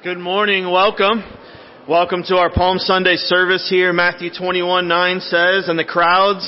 Good morning. Welcome. Welcome to our Palm Sunday service here. Matthew 21:9 says, and the crowds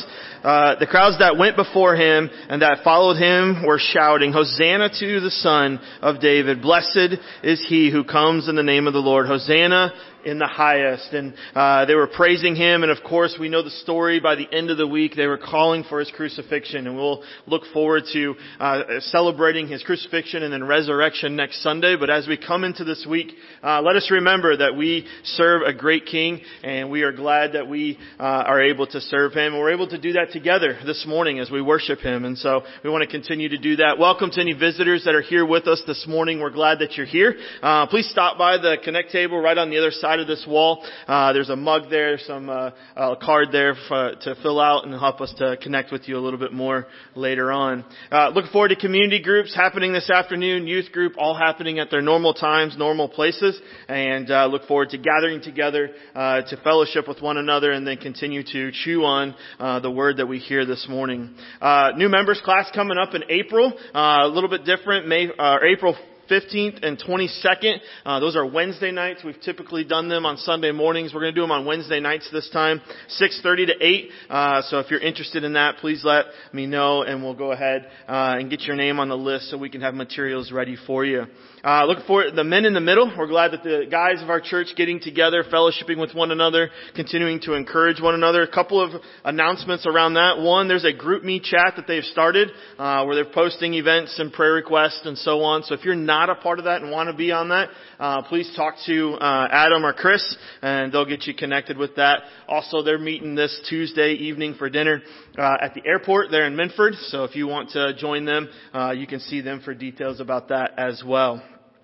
that went before him and that followed him were shouting, Hosanna to the Son of David. Blessed is he who comes in the name of the Lord. Hosanna in the highest. And they were praising him. And of course, we know the story. By the end of the week, they were calling for his crucifixion. And we'll look forward to celebrating his crucifixion and then resurrection next Sunday. But as we come into this week, let us remember that we serve a great King. And we are glad that we are able to serve him. And we're able to do that together this morning as we worship him. And so we want to continue to do that. Welcome to any visitors that are here with us this morning. We're glad that you're here. Please stop by the Connect table right on the other side of this wall. There's a mug there, some a card there to fill out and help us to connect with you a little bit more later on. Looking forward to community groups happening this afternoon, youth group all happening at their normal times, normal places, and look forward to gathering together to fellowship with one another and then continue to chew on the word that we hear this morning. New members class coming up in April, a little bit different, April 15th and 22nd. Those are Wednesday nights. We've typically done them on Sunday mornings. We're going to do them on Wednesday nights this time, 6:30 to 8. So if you're interested in that, please let me know and we'll go ahead and get your name on the list so we can have materials ready for you. Looking for the men in the middle. We're glad that the guys of our church getting together, fellowshipping with one another, continuing to encourage one another. A couple of announcements around that. One, there's a group me chat that they've started where they're posting events and prayer requests and so on. So if you're not a part of that and want to be on that, please talk to Adam or Chris and they'll get you connected with that. Also, they're meeting this Tuesday evening for dinner at the airport there in Minford. So if you want to join them, you can see them for details about that as well.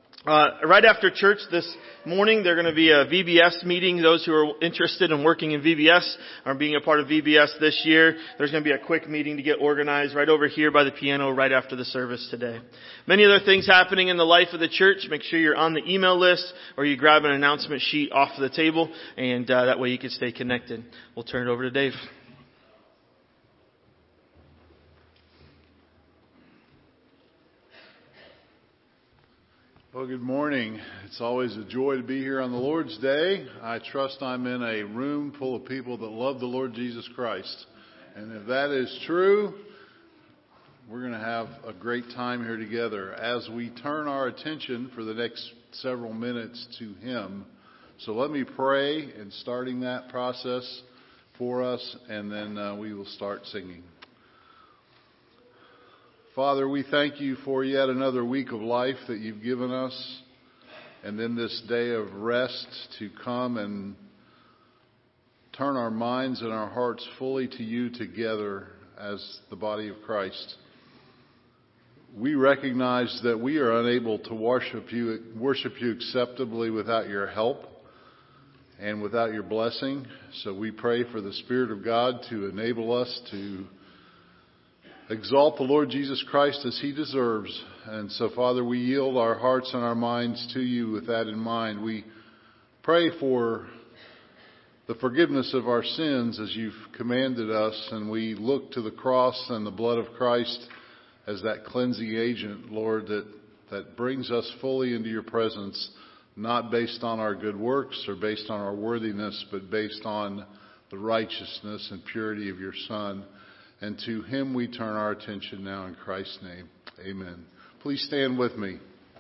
Right after church this morning, there's going to be a VBS meeting. Those who are interested in working in VBS or being a part of VBS this year, there's going to be a quick meeting to get organized right over here by the piano right after the service today. Many other things happening in the life of the church. Make sure you're on the email list or you grab an announcement sheet off the table, and that way you can stay connected. We'll turn it over to Dave. Well, good morning. It's always a joy to be here on the Lord's Day. I trust I'm in a room full of people that love the Lord Jesus Christ. And if that is true, we're going to have a great time here together as we turn our attention for the next several minutes to Him. So let me pray in starting that process for us, and then we will start singing. Father, we thank you for yet another week of life that you've given us, and then this day of rest to come and turn our minds and our hearts fully to you together as the body of Christ. We recognize that we are unable to worship you acceptably without your help and without your blessing. So we pray for the Spirit of God to enable us to exalt the Lord Jesus Christ as He deserves. And so, Father, we yield our hearts and our minds to you with that in mind. We pray for the forgiveness of our sins as you've commanded us, and we look to the cross and the blood of Christ as that cleansing agent, Lord, that brings us fully into your presence, not based on our good works or based on our worthiness, but based on the righteousness and purity of your Son. And to Him we turn our attention now in Christ's name. Amen. Please stand with me.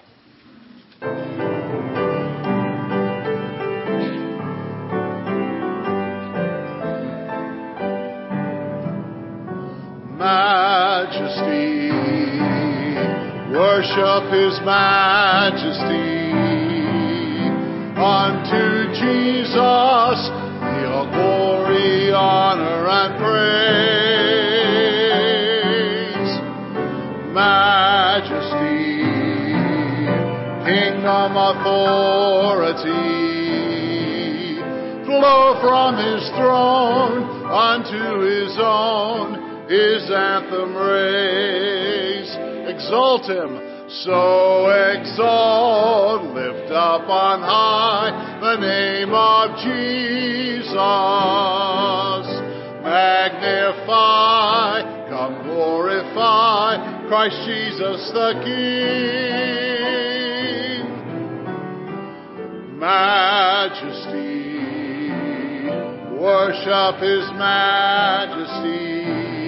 Majesty, worship His majesty. Unto Jesus be all glory, honor, and praise. Majesty, kingdom, authority, flow from His throne unto His own, His anthem raise. Exalt Him, so exalt, lift up on high the name of Jesus. Magnify, come glorify Christ Jesus the King. majesty. Worship His majesty.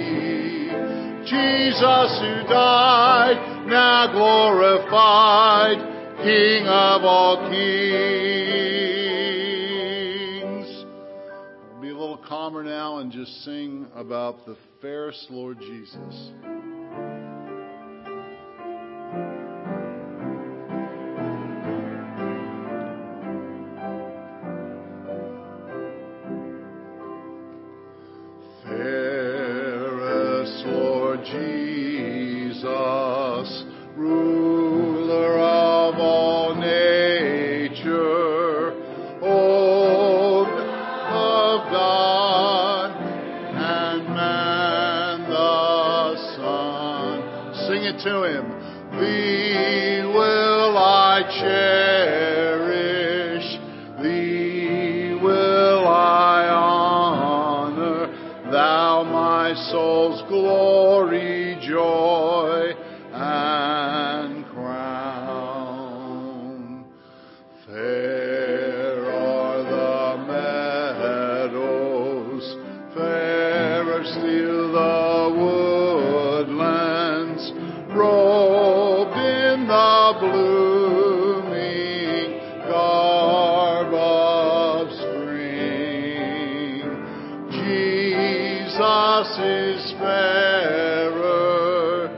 Jesus who died, now glorified, King of all kings. Be a little calmer now and just sing about the fairest Lord Jesus. Fairest Lord Jesus, ruler of all nature, old of God and man the Son. Sing it to Him. Thee will I cherish, Thee will I honor, Thou my soul's glory, joy, and crown. Fair are the meadows, fairer still the woodlands, robed in the blooming garb of spring. Jesus is fairer,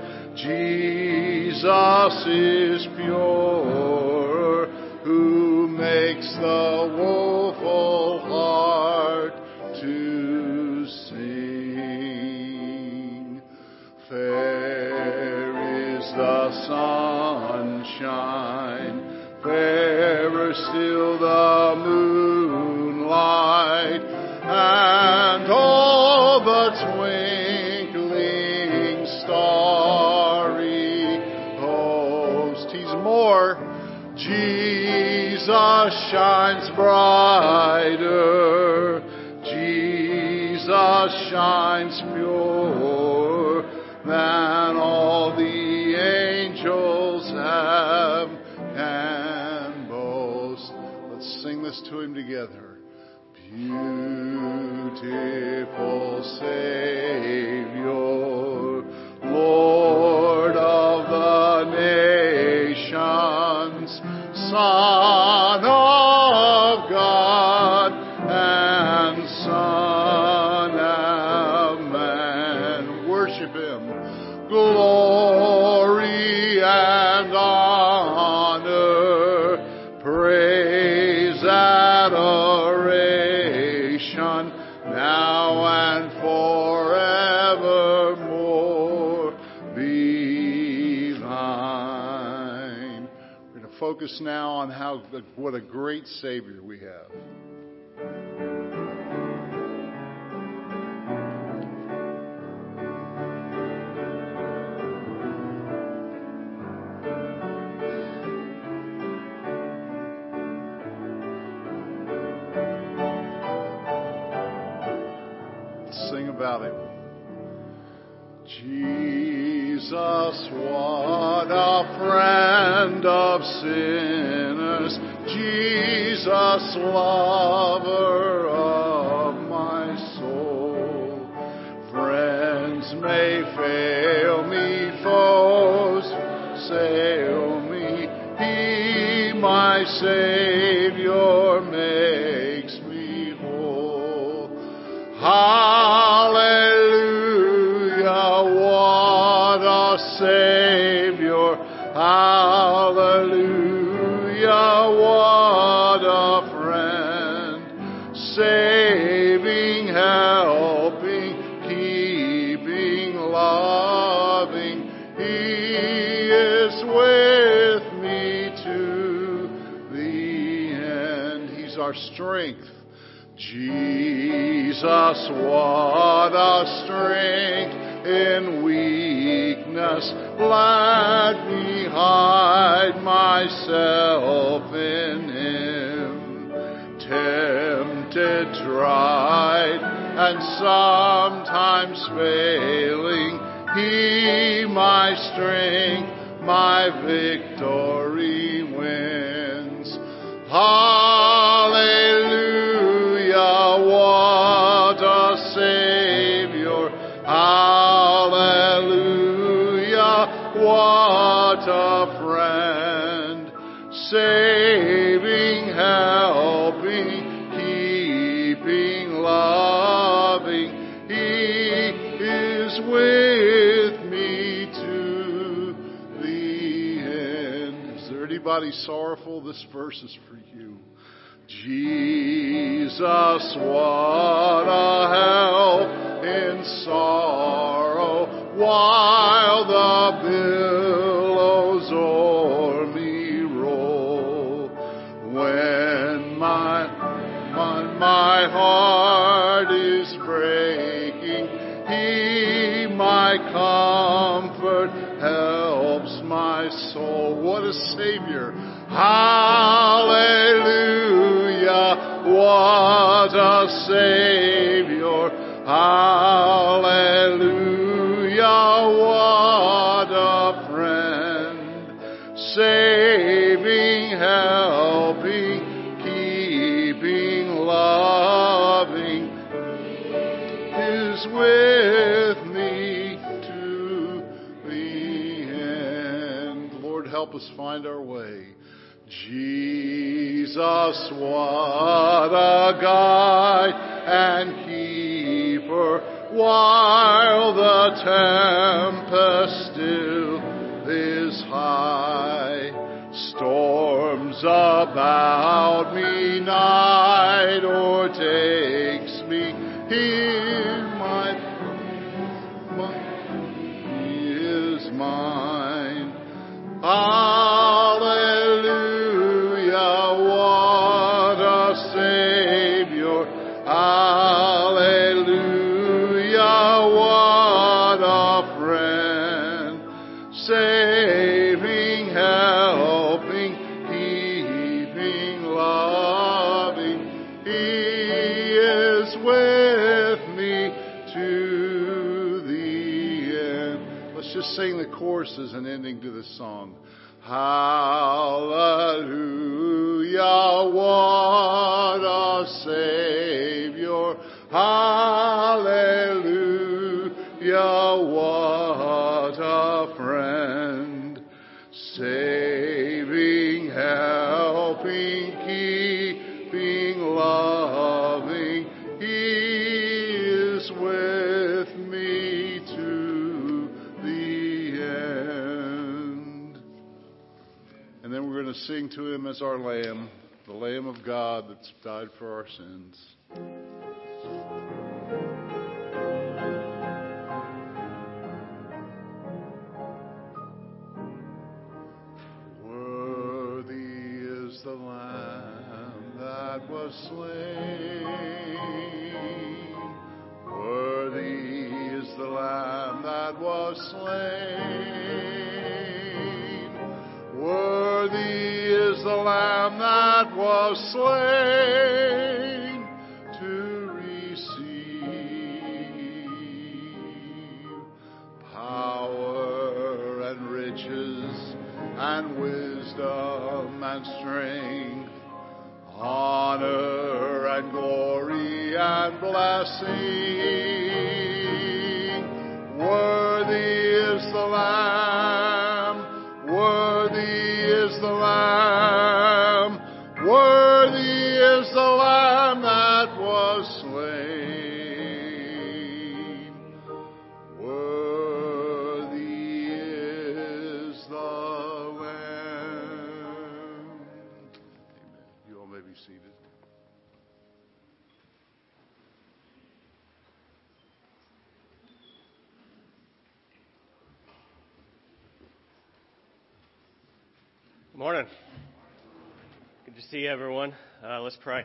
Jesus is pure, who makes the woeful heart to sing. Fair is the sunshine, fairer still the moonlight, and all the twinkling starry host. He's more. Jesus shines brighter, Jesus shines pure, than all the angels have can boast. Let's sing this to Him together. Beautiful Savior, Lord of the nations, Son of God and Son of man. Worship Him. Glory and honor, praise, adoration, now and forevermore be thine. We're going to focus now on what a great Savior we have. Sing about Him. Jesus, what a friend of sinners. Jesus, lover of my soul. Friends may fail me, foes assail me. He, my Savior, makes me whole. Hallelujah, what a Savior. Hallelujah, what a friend. Saving, helping, keeping, loving. He is with me to the end. He's our strength. Jesus, what a strength in weakness. Let me hide myself in Him. Tempted, tried, and sometimes failing, He my strength, my victory wins. Hallelujah, Hallelujah, what a Savior. Hallelujah, what a friend. Saving, helping, keeping, loving. He is with me to the end. Is there anybody sorrowful? This verse is for you. Jesus, what a help in sorrow, while the billows o'er me roll. When my heart is breaking, He, my comfort, helps my soul. What a Savior. Hallelujah, what a Savior. Hallelujah, what a friend. Saving, helping, keeping, loving, is with me to the end. Lord, help us find our way. Jesus, what a guide and keeper, while the tempest still is high. Storms about me, night o'ertakes me. Here He is mine. Hallelujah, what a Savior. Hallelujah, what a friend. Saving, helping, keeping, loving. He is with me to the end. Let's just sing the chorus as an ending to this song. Hallelujah, what a Savior. Hallelujah, what a friend. Saving, helping, keeping, loving. He is with me to the end. And then we're going to sing to Him as our Lamb, the Lamb of God that's died for our sins. Worthy is the Lamb that was slain. Worthy is the Lamb that was slain. Worthy is the Lamb that was slain to receive power and riches and wisdom and strength, honor and glory and blessing. Worthy is the Lamb, worthy is the Lamb, worthy is the Lamb that was slain. Worthy is the Lamb. Amen. You all may be seated. Good morning. Good to see everyone. Let's pray.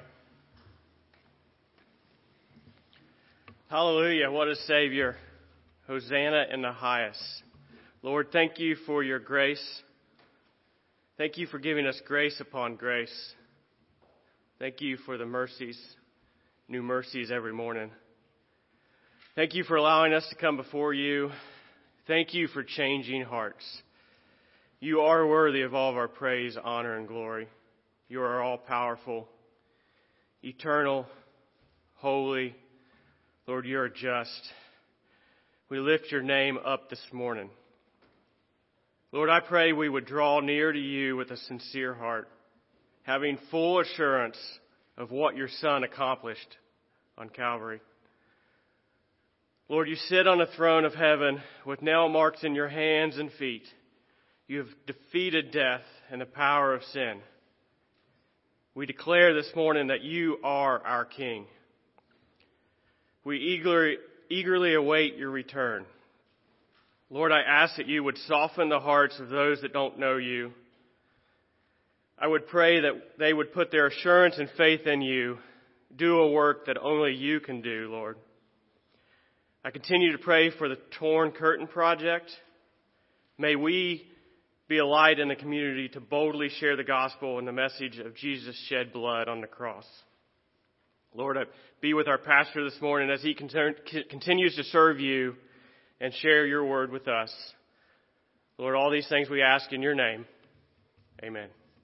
Hallelujah. What a Savior. Hosanna in the highest. Lord, thank you for your grace. Thank you for giving us grace upon grace. Thank you for the mercies, new mercies every morning. Thank you for allowing us to come before you. Thank you for changing hearts. You are worthy of all of our praise, honor, and glory. You are all-powerful, eternal, holy. Lord, you are just. We lift your name up this morning. Lord, I pray we would draw near to you with a sincere heart, having full assurance of what your Son accomplished on Calvary. Lord, you sit on the throne of heaven with nail marks in your hands and feet. You have defeated death and the power of sin. We declare this morning that you are our King. We eagerly await your return. Lord, I ask that you would soften the hearts of those that don't know you. I would pray that they would put their assurance and faith in you, do a work that only you can do, Lord. I continue to pray for the Torn Curtain Project. May we be a light in the community to boldly share the gospel and the message of Jesus' shed blood on the cross. Lord, be with our pastor this morning as he continues to serve you and share your word with us. Lord, all these things we ask in your name. Amen.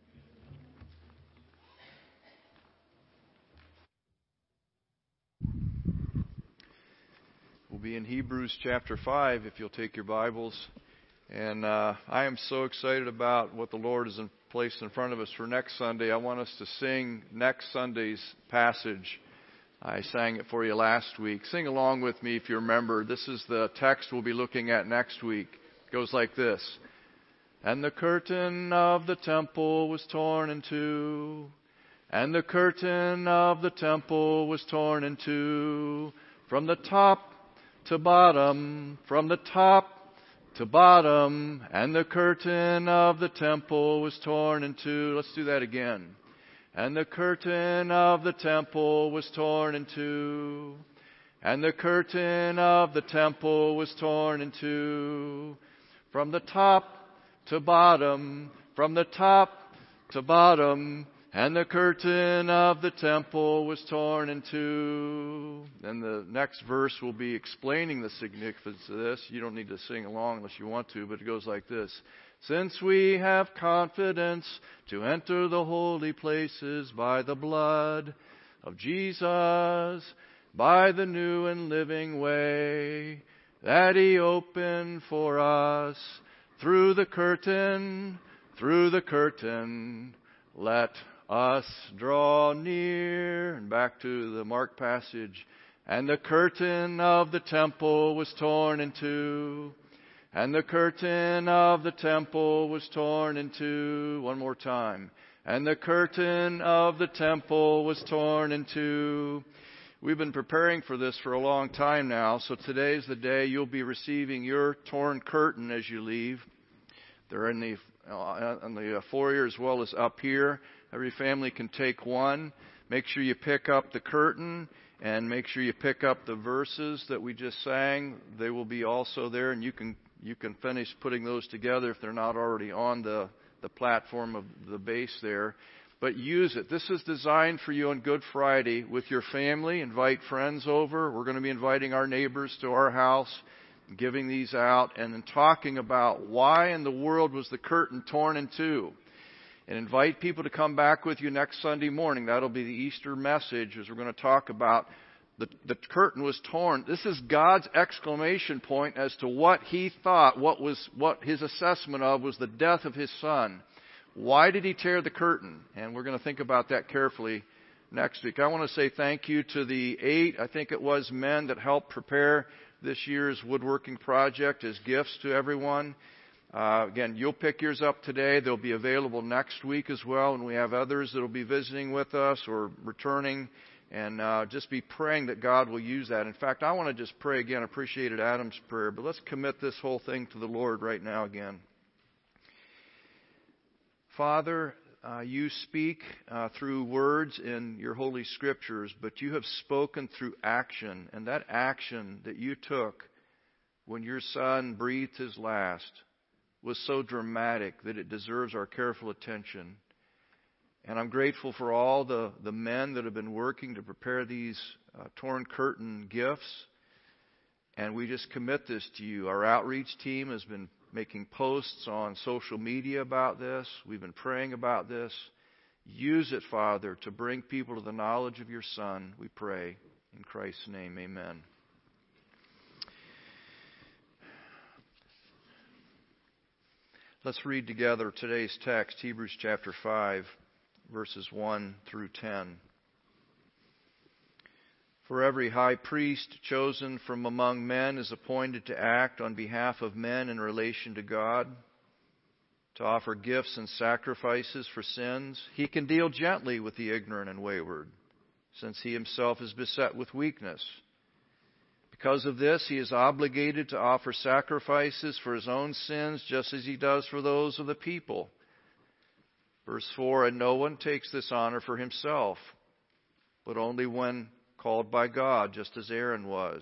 We'll be in Hebrews chapter 5 if you'll take your Bibles. And I am so excited about what the Lord has placed in front of us for next Sunday. I want us to sing next Sunday's passage. I sang it for you last week. Sing along with me if you remember. This is the text we'll be looking at next week. It goes like this. And the curtain of the temple was torn in two. And the curtain of the temple was torn in two. From the top to bottom, from the top to bottom, and the curtain of the temple was torn in two. Let's do that again. And the curtain of the temple was torn in two. And the curtain of the temple was torn in two. From the top to bottom, from the top to bottom, and the curtain of the temple was torn in two. And the next verse will be explaining the significance of this. You don't need to sing along unless you want to, but it goes like this. Since we have confidence to enter the holy places by the blood of Jesus, by the new and living way that He opened for us through the curtain, let us draw near. And back to the Mark passage. And the curtain of the temple was torn in two. And the curtain of the temple was torn in two. One more time. And the curtain of the temple was torn in two. We've been preparing for this for a long time now. So today's the day you'll be receiving your torn curtain as you leave. They're in the foyer as well as up here. Every family can take one. Make sure you pick up the curtain and make sure you pick up the verses that we just sang. They will be also there, and you can finish putting those together if they're not already on the platform of the base there. But use it. This is designed for you on Good Friday with your family. Invite friends over. We're going to be inviting our neighbors to our house, giving these out, and then talking about why in the world was the curtain torn in two. And invite people to come back with you next Sunday morning. That'll be the Easter message as we're going to talk about the curtain was torn. This is God's exclamation point as to what He thought, what His assessment of was the death of His Son. Why did He tear the curtain? And we're going to think about that carefully next week. I want to say thank you to the 8, I think it was, men that helped prepare this year's woodworking project as gifts to everyone. Again, you'll pick yours up today. They'll be available next week as well. And we have others that will be visiting with us or returning. And just be praying that God will use that. In fact, I want to just pray again. I appreciated Adam's prayer. But let's commit this whole thing to the Lord right now again. Father, you speak through words in your Holy Scriptures. But you have spoken through action. And that action that you took when your Son breathed his last was so dramatic that it deserves our careful attention. And I'm grateful for all the men that have been working to prepare these torn curtain gifts. And we just commit this to you. Our outreach team has been making posts on social media about this. We've been praying about this. Use it, Father, to bring people to the knowledge of your Son, we pray. In Christ's name, amen. Let's read together today's text, Hebrews chapter 5, verses 1 through 10. For every high priest chosen from among men is appointed to act on behalf of men in relation to God, to offer gifts and sacrifices for sins. He can deal gently with the ignorant and wayward, since he himself is beset with weakness. Because of this, he is obligated to offer sacrifices for his own sins, just as he does for those of the people. Verse 4, and no one takes this honor for himself, but only when called by God, just as Aaron was.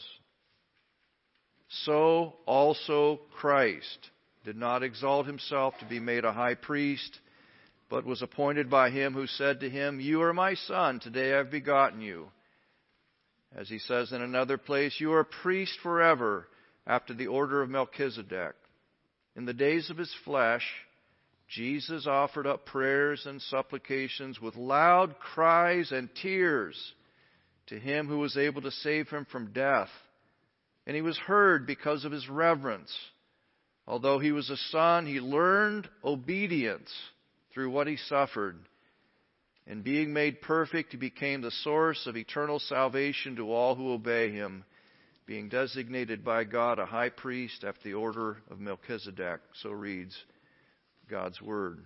So also Christ did not exalt himself to be made a high priest, but was appointed by him who said to him, You are my son, today I have begotten you. As he says in another place, You are a priest forever, after the order of Melchizedek. In the days of his flesh, Jesus offered up prayers and supplications with loud cries and tears to him who was able to save him from death. And he was heard because of his reverence. Although he was a son, he learned obedience through what he suffered. And being made perfect, he became the source of eternal salvation to all who obey him, being designated by God a high priest after the order of Melchizedek. So reads God's Word.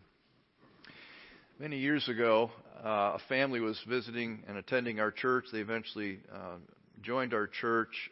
Many years ago, a family was visiting and attending our church. They eventually joined our church.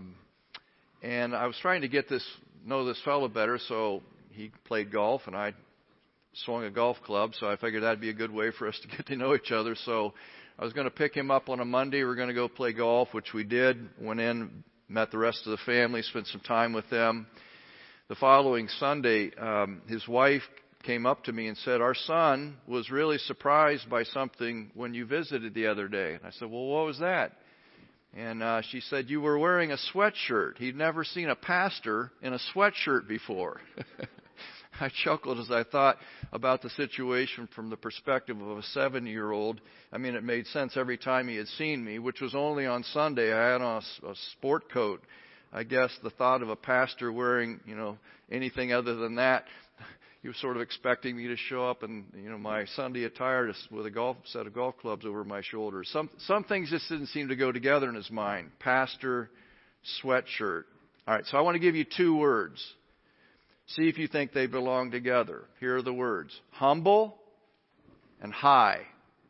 And I was trying to know this fellow better, so he played golf, and I swung a golf club, so I figured that'd be a good way for us to get to know each other. So I was going to pick him up on a Monday. We were going to go play golf, which we did. Went in, met the rest of the family, spent some time with them. The following Sunday, his wife came up to me and said, Our son was really surprised by something when you visited the other day. And I said, Well, what was that? And she said, You were wearing a sweatshirt. He'd never seen a pastor in a sweatshirt before. I chuckled as I thought about the situation from the perspective of a 7-year-old. I mean, it made sense every time he had seen me, which was only on Sunday. I had on a sport coat. I guess the thought of a pastor wearing, anything other than that, he was sort of expecting me to show up in, my Sunday attire with a set of golf clubs over my shoulders. Some things just didn't seem to go together in his mind. Pastor, sweatshirt. All right, so I want to give you 2 words. See if you think they belong together. Here are the words. Humble and high.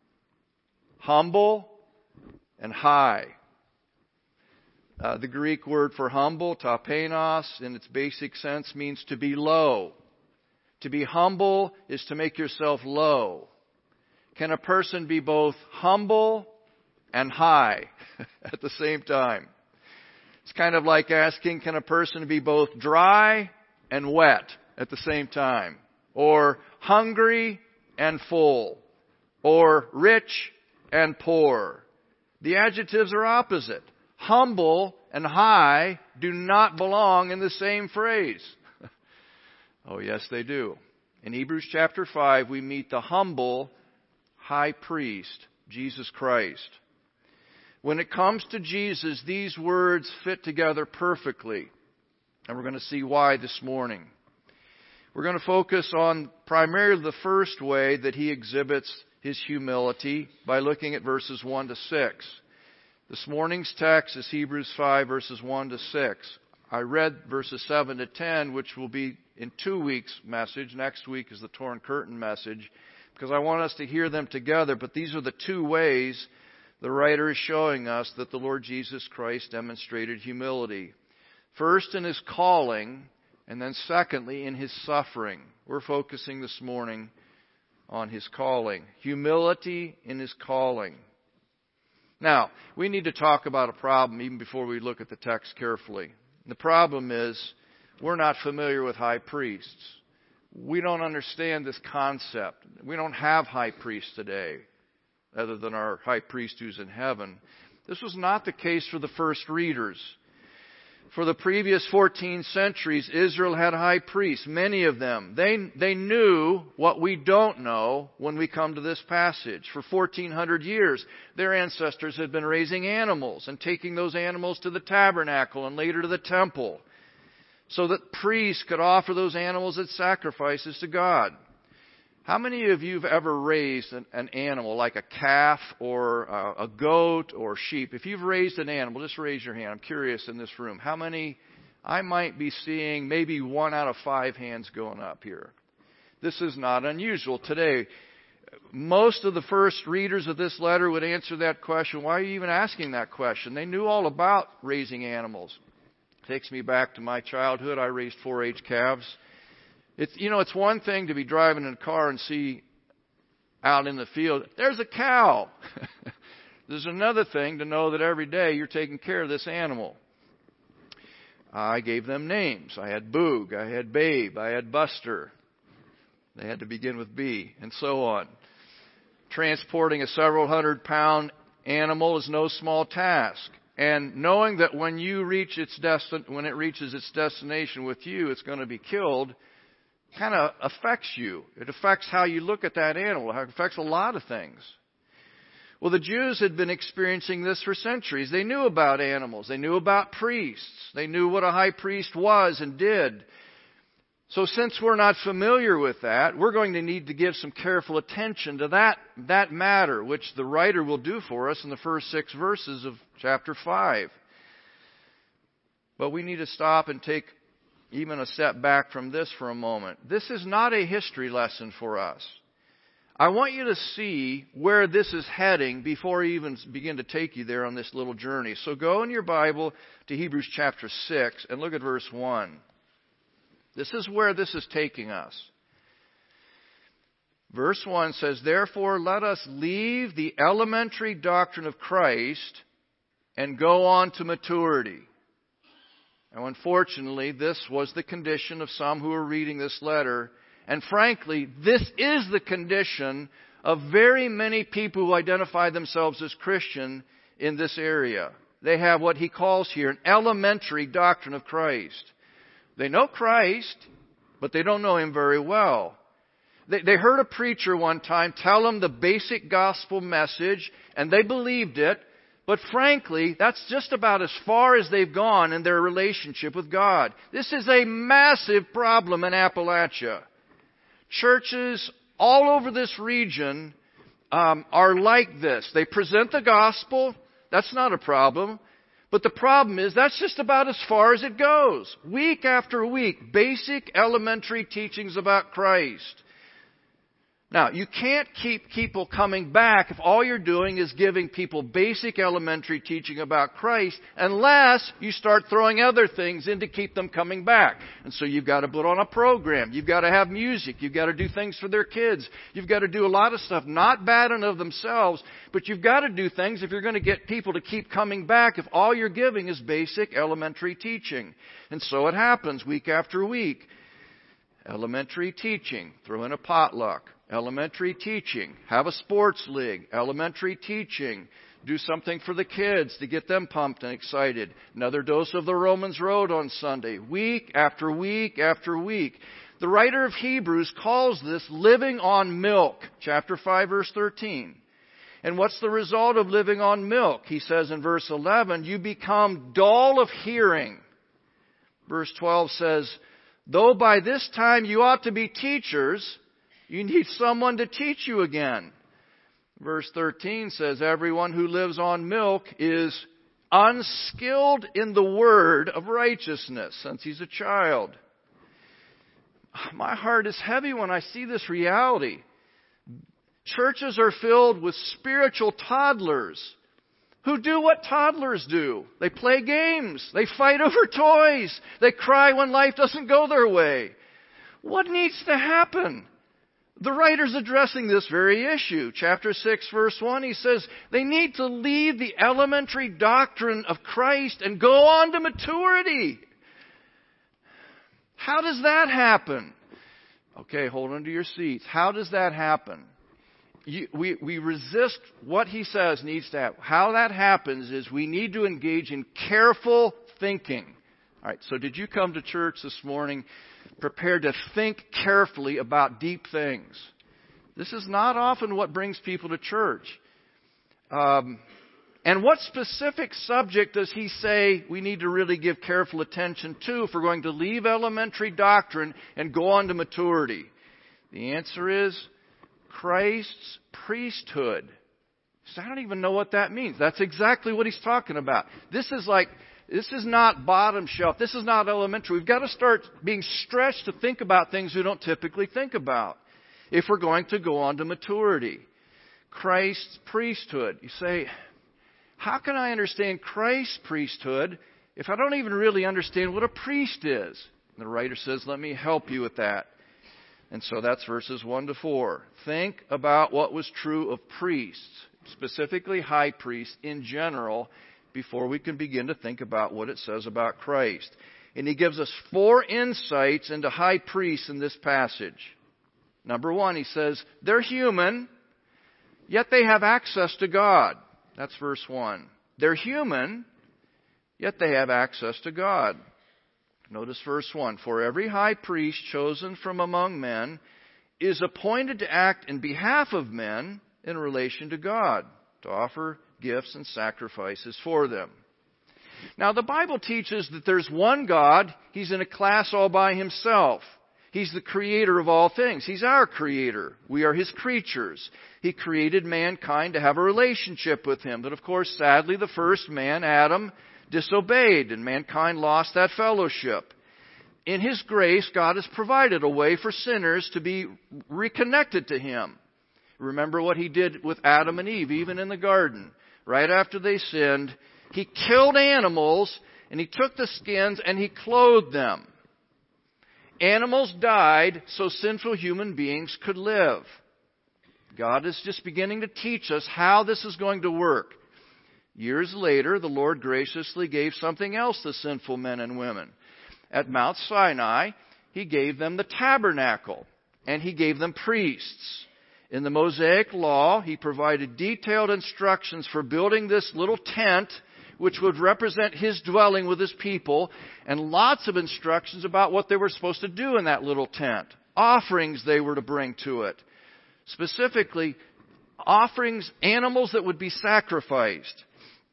Humble and high. The Greek word for humble, tapenos, in its basic sense means to be low. To be humble is to make yourself low. Can a person be both humble and high at the same time? It's kind of like asking, can a person be both dry and wet at the same time? Or hungry and full? Or rich and poor? The adjectives are opposite. Humble and high do not belong in the same phrase. Oh, yes, they do. In Hebrews chapter 5, we meet the humble high priest, Jesus Christ. When it comes to Jesus, these words fit together perfectly. And we're going to see why this morning. We're going to focus on primarily the first way that he exhibits his humility by looking at verses 1 to 6. This morning's text is Hebrews 5, verses 1 to 6. I read verses 7 to 10, which will be in 2 weeks' message. Next week is the torn curtain message, because I want us to hear them together. But these are the 2 ways the writer is showing us that the Lord Jesus Christ demonstrated humility. First in his calling, and then secondly in his suffering. We're focusing this morning on his calling. Humility in his calling. Now, we need to talk about a problem even before we look at the text carefully. The problem is we're not familiar with high priests. We don't understand this concept. We don't have high priests today, other than our high priest who's in heaven. This was not the case for the first readers. For the previous 14 centuries, Israel had high priests, many of them. They knew what we don't know when we come to this passage. For 1,400 years, their ancestors had been raising animals and taking those animals to the tabernacle and later to the temple so that priests could offer those animals as sacrifices to God. How many of you have ever raised an animal, like a calf or a goat or sheep? If you've raised an animal, just raise your hand. I'm curious in this room. How many? I might be seeing maybe 1 out of 5 hands going up here. This is not unusual today. Most of the first readers of this letter would answer that question. Why are you even asking that question? They knew all about raising animals. It takes me back to my childhood. I raised 4-H calves. It's one thing to be driving in a car and see out in the field, there's a cow. There's another thing to know that every day you're taking care of this animal. I gave them names. I had Boog, I had Babe, I had Buster. They had to begin with B, and so on. Transporting a several 100-pound animal is no small task. And knowing that when it reaches its destination with you, it's going to be killed, kind of affects you. It affects how you look at that animal. It affects a lot of things. Well, the Jews had been experiencing this for centuries. They knew about animals. They knew about priests. They knew what a high priest was and did. So since we're not familiar with that, we're going to need to give some careful attention to that matter, which the writer will do for us in the first 6 verses of chapter 5. But we need to stop and take even a step back from this for a moment. This is not a history lesson for us. I want you to see where this is heading before I even begin to take you there on this little journey. So go in your Bible to Hebrews chapter 6 and look at verse 1. This is where this is taking us. Verse 1 says, "Therefore let us leave the elementary doctrine of Christ and go on to maturity." Now, unfortunately, this was the condition of some who were reading this letter. And frankly, this is the condition of very many people who identify themselves as Christian in this area. They have what he calls here an elementary doctrine of Christ. They know Christ, but they don't know Him very well. They heard a preacher one time tell them the basic gospel message, and they believed it. But frankly, that's just about as far as they've gone in their relationship with God. This is a massive problem in Appalachia. Churches all over this region are like this. They present the gospel. That's not a problem. But the problem is that's just about as far as it goes. Week after week, basic elementary teachings about Christ. Now, you can't keep people coming back if all you're doing is giving people basic elementary teaching about Christ unless you start throwing other things in to keep them coming back. And so you've got to put on a program. You've got to have music. You've got to do things for their kids. You've got to do a lot of stuff, not bad in of themselves, but you've got to do things if you're going to get people to keep coming back if all you're giving is basic elementary teaching. And so it happens week after week. Elementary teaching. Throw in a potluck. Elementary teaching. Have a sports league. Elementary teaching. Do something for the kids to get them pumped and excited. Another dose of the Romans Road on Sunday. Week after week after week. The writer of Hebrews calls this living on milk. Chapter 5, verse 13. And what's the result of living on milk? He says in verse 11, you become dull of hearing. Verse 12 says, though by this time you ought to be teachers, you need someone to teach you again. Verse 13 says, everyone who lives on milk is unskilled in the word of righteousness, since he's a child. My heart is heavy when I see this reality. Churches are filled with spiritual toddlers who do what toddlers do. They play games. They fight over toys. They cry when life doesn't go their way. What needs to happen? The writer's addressing this very issue. Chapter 6, verse 1, he says they need to leave the elementary doctrine of Christ and go on to maturity. How does that happen? Okay, hold on to your seats. How does that happen? We resist what he says needs to happen. How that happens is we need to engage in careful thinking. All right, so did you come to church this morning prepared to think carefully about deep things? This is not often what brings people to church. And what specific subject does he say we need to really give careful attention to if we're going to leave elementary doctrine and go on to maturity? The answer is Christ's priesthood. So I don't even know what that means. That's exactly what he's talking about. This is not bottom shelf. This is not elementary. We've got to start being stretched to think about things we don't typically think about if we're going to go on to maturity. Christ's priesthood. You say, how can I understand Christ's priesthood if I don't even really understand what a priest is? And the writer says, let me help you with that. And so that's verses 1 to 4. Think about what was true of priests, specifically high priests in general, before we can begin to think about what it says about Christ. And he gives us 4 insights into high priests in this passage. Number 1, he says, they're human, yet they have access to God. That's verse 1. They're human, yet they have access to God. Notice verse 1. For every high priest chosen from among men is appointed to act in behalf of men in relation to God, to offer gifts and sacrifices for them. Now, the Bible teaches that there's one God. He's in a class all by himself. He's the creator of all things. He's our creator. We are his creatures. He created mankind to have a relationship with him. But of course, sadly, the first man, Adam, disobeyed, and mankind lost that fellowship. In his grace, God has provided a way for sinners to be reconnected to him. Remember what he did with Adam and Eve, even in the garden. Right after they sinned, he killed animals, and he took the skins and he clothed them. Animals died so sinful human beings could live. God is just beginning to teach us how this is going to work. Years later, the Lord graciously gave something else to sinful men and women. At Mount Sinai, he gave them the tabernacle, and he gave them priests. In the Mosaic Law, he provided detailed instructions for building this little tent, which would represent his dwelling with his people, and lots of instructions about what they were supposed to do in that little tent. Offerings they were to bring to it. Specifically, offerings, animals that would be sacrificed.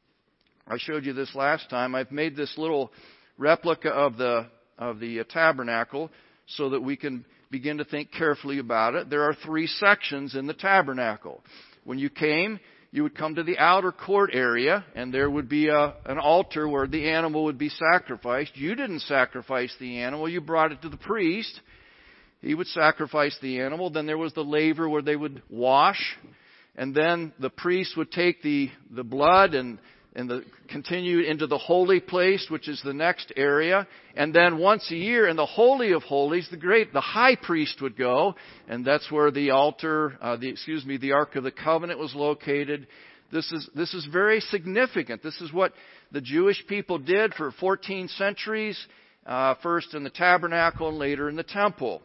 I showed you this last time. I've made this little replica of the tabernacle so that we can begin to think carefully about it. There are 3 sections in the tabernacle. When you came, you would come to the outer court area, and there would be an altar where the animal would be sacrificed. You didn't sacrifice the animal. You brought it to the priest. He would sacrifice the animal. Then there was the laver where they would wash. And then the priest would take the blood and continue into the holy place, which is the next area. And then once a year in the Holy of Holies, the high priest would go, and that's where the altar, the Ark of the Covenant was located. This is very significant. This is what the Jewish people did for 14 centuries, first in the tabernacle and later in the temple.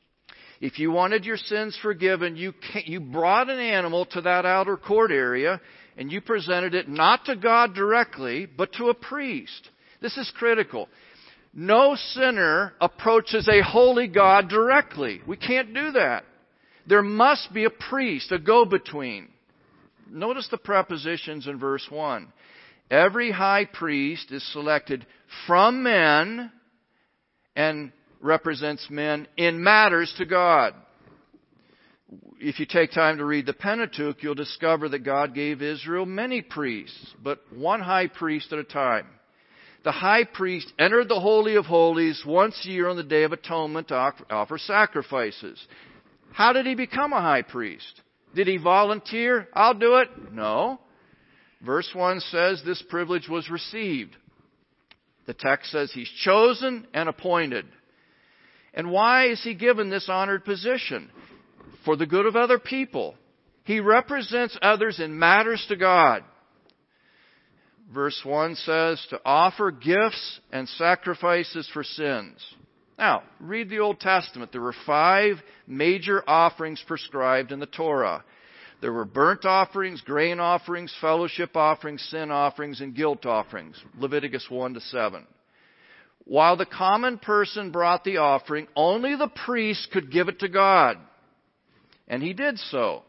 If you wanted your sins forgiven, you brought an animal to that outer court area, and you presented it not to God directly, but to a priest. This is critical. No sinner approaches a holy God directly. We can't do that. There must be a priest, a go-between. Notice the prepositions in verse 1. Every high priest is selected from men and represents men in matters to God. If you take time to read the Pentateuch, you'll discover that God gave Israel many priests, but one high priest at a time. The high priest entered the Holy of Holies once a year on the Day of Atonement to offer sacrifices. How did he become a high priest? Did he volunteer? I'll do it? No. Verse 1 says this privilege was received. The text says he's chosen and appointed. And why is he given this honored position? For the good of other people. He represents others in matters to God. Verse 1 says to offer gifts and sacrifices for sins. Now, read the Old Testament. There were 5 major offerings prescribed in the Torah. There were burnt offerings, grain offerings, fellowship offerings, sin offerings, and guilt offerings. Leviticus 1 to 7. While the common person brought the offering, only the priest could give it to God. And he did so.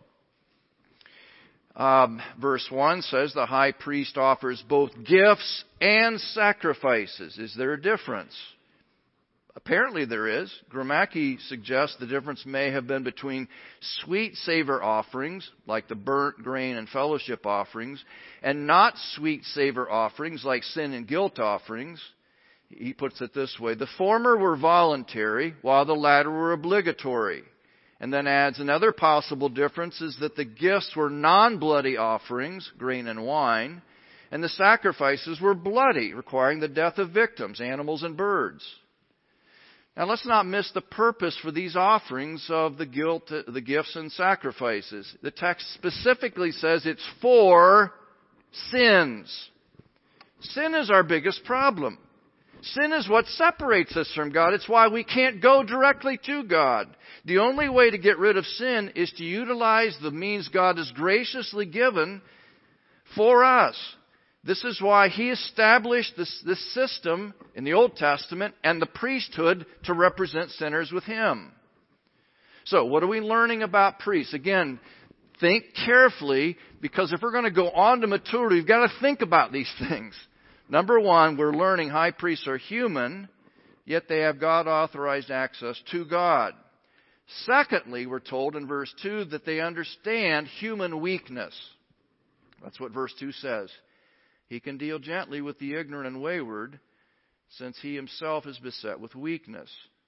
Verse 1 says the high priest offers both gifts and sacrifices. Is there a difference? Apparently there is. Gromacki suggests the difference may have been between sweet savor offerings, like the burnt grain and fellowship offerings, and not sweet savor offerings, like sin and guilt offerings. He puts it this way: the former were voluntary, while the latter were obligatory. And then adds another possible difference is that the gifts were non-bloody offerings, grain and wine, and the sacrifices were bloody, requiring the death of victims, animals and birds. Now let's not miss the purpose for these offerings of the gifts and sacrifices. The text specifically says it's for sins. Sin is our biggest problem. Sin is what separates us from God. It's why we can't go directly to God. The only way to get rid of sin is to utilize the means God has graciously given for us. This is why He established this system in the Old Testament and the priesthood to represent sinners with Him. So, what are we learning about priests? Again, think carefully, because if we're going to go on to maturity, we've got to think about these things. Number one, we're learning high priests are human, yet they have God-authorized access to God. Secondly, we're told in verse 2 that they understand human weakness. That's what verse 2 says. He can deal gently with the ignorant and wayward, since He Himself is beset with weakness.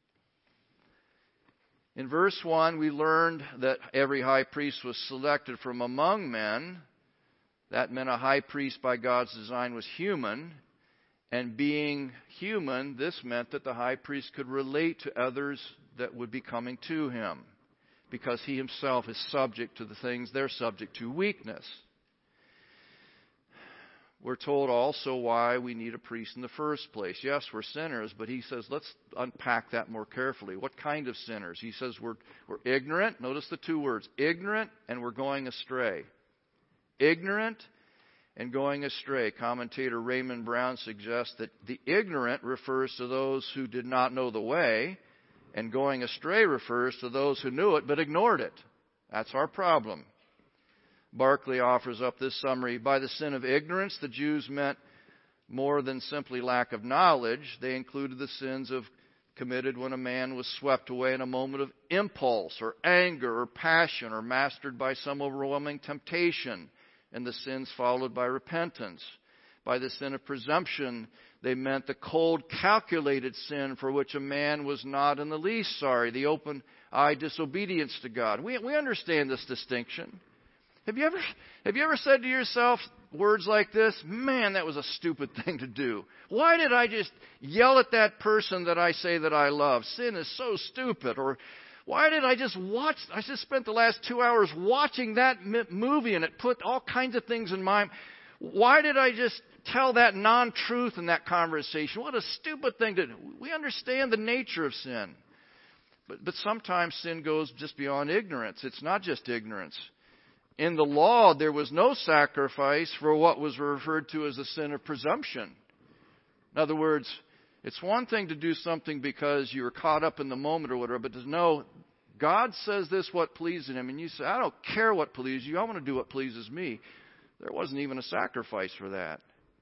In verse 1, we learned that every high priest was selected from among men. That meant a high priest by God's design was human. And being human, this meant that the high priest could relate to others that would be coming to him, because he himself is subject to the things they're subject to, weakness. We're told also why we need a priest in the first place. Yes, we're sinners, but he says, let's unpack that more carefully. What kind of sinners? He says we're ignorant. Notice the two words, ignorant and we're going astray. Ignorant and going astray. Commentator Raymond Brown suggests that the ignorant refers to those who did not know the way, and going astray refers to those who knew it but ignored it. That's our problem. Barclay offers up this summary. By the sin of ignorance, the Jews meant more than simply lack of knowledge. They included the sins committed when a man was swept away in a moment of impulse or anger or passion, or mastered by some overwhelming temptation, and the sins followed by repentance. By the sin of presumption, they meant the cold, calculated sin for which a man was not in the least sorry, the open-eyed disobedience to God. We understand this distinction. Have you ever said to yourself words like this? Man, that was a stupid thing to do. Why did I just yell at that person that I say that I love? Sin is so stupid. Or why did I just spent the last 2 hours watching that movie and it put all kinds of things in my mind. Why did I just tell that non-truth in that conversation? What a stupid thing to do. We understand the nature of sin. But sometimes sin goes just beyond ignorance. It's not just ignorance. In the law, there was no sacrifice for what was referred to as the sin of presumption. In other words, it's one thing to do something because you were caught up in the moment or whatever, but to know God says this, what pleases Him, and you say, I don't care what pleases you, I want to do what pleases me. There wasn't even a sacrifice for that.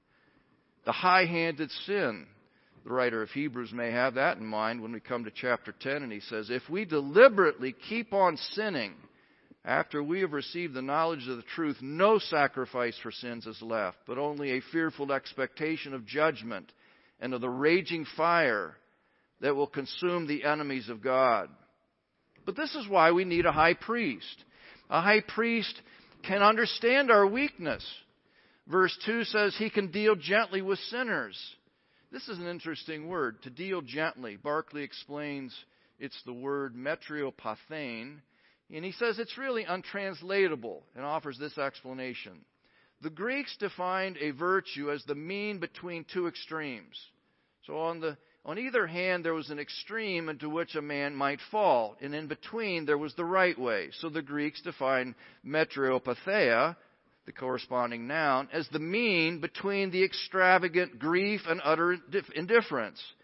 The high-handed sin. The writer of Hebrews may have that in mind when we come to chapter 10, and he says, if we deliberately keep on sinning after we have received the knowledge of the truth, no sacrifice for sins is left, but only a fearful expectation of judgment and of the raging fire that will consume the enemies of God. But this is why we need a high priest. A high priest can understand our weakness. Verse 2 says he can deal gently with sinners. This is an interesting word, to deal gently. Barclay explains it's the word metriopathein, and he says it's really untranslatable and offers this explanation. The Greeks defined a virtue as the mean between two extremes. So on either hand, there was an extreme into which a man might fall, and in between there was the right way. So the Greeks defined metriopatheia, the corresponding noun, as the mean between the extravagant grief and utter indifference.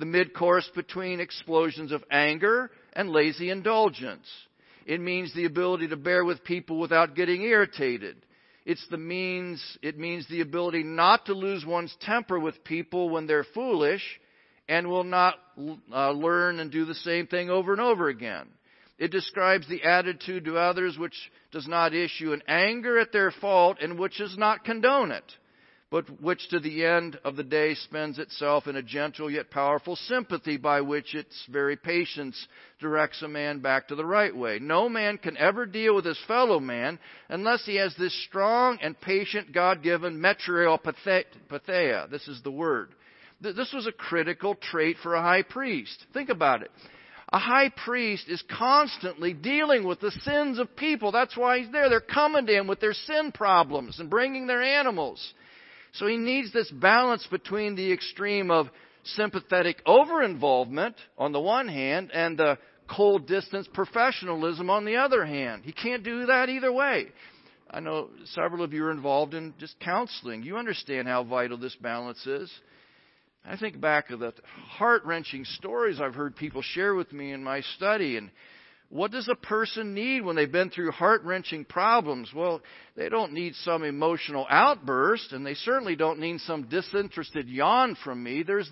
the mid-course between explosions of anger and lazy indulgence. It means the ability to bear with people without getting irritated. It means the ability not to lose one's temper with people when they're foolish and will not learn and do the same thing over and over again. It describes the attitude to others which does not issue in anger at their fault and which does not condone it, but which to the end of the day spends itself in a gentle yet powerful sympathy by which its very patience directs a man back to the right way. No man can ever deal with his fellow man unless he has this strong and patient God-given metriopatheia. This is the word. This was a critical trait for a high priest. Think about it. A high priest is constantly dealing with the sins of people. That's why he's there. They're coming to him with their sin problems and bringing their animals. So he needs this balance between the extreme of sympathetic over-involvement on the one hand and the cold distance professionalism on the other hand. He can't do that either way. I know several of you are involved in just counseling. You understand how vital this balance is. I think back to the heart-wrenching stories I've heard people share with me in my study. And what does a person need when they've been through heart-wrenching problems? Well, they don't need some emotional outburst, and they certainly don't need some disinterested yawn from me. There's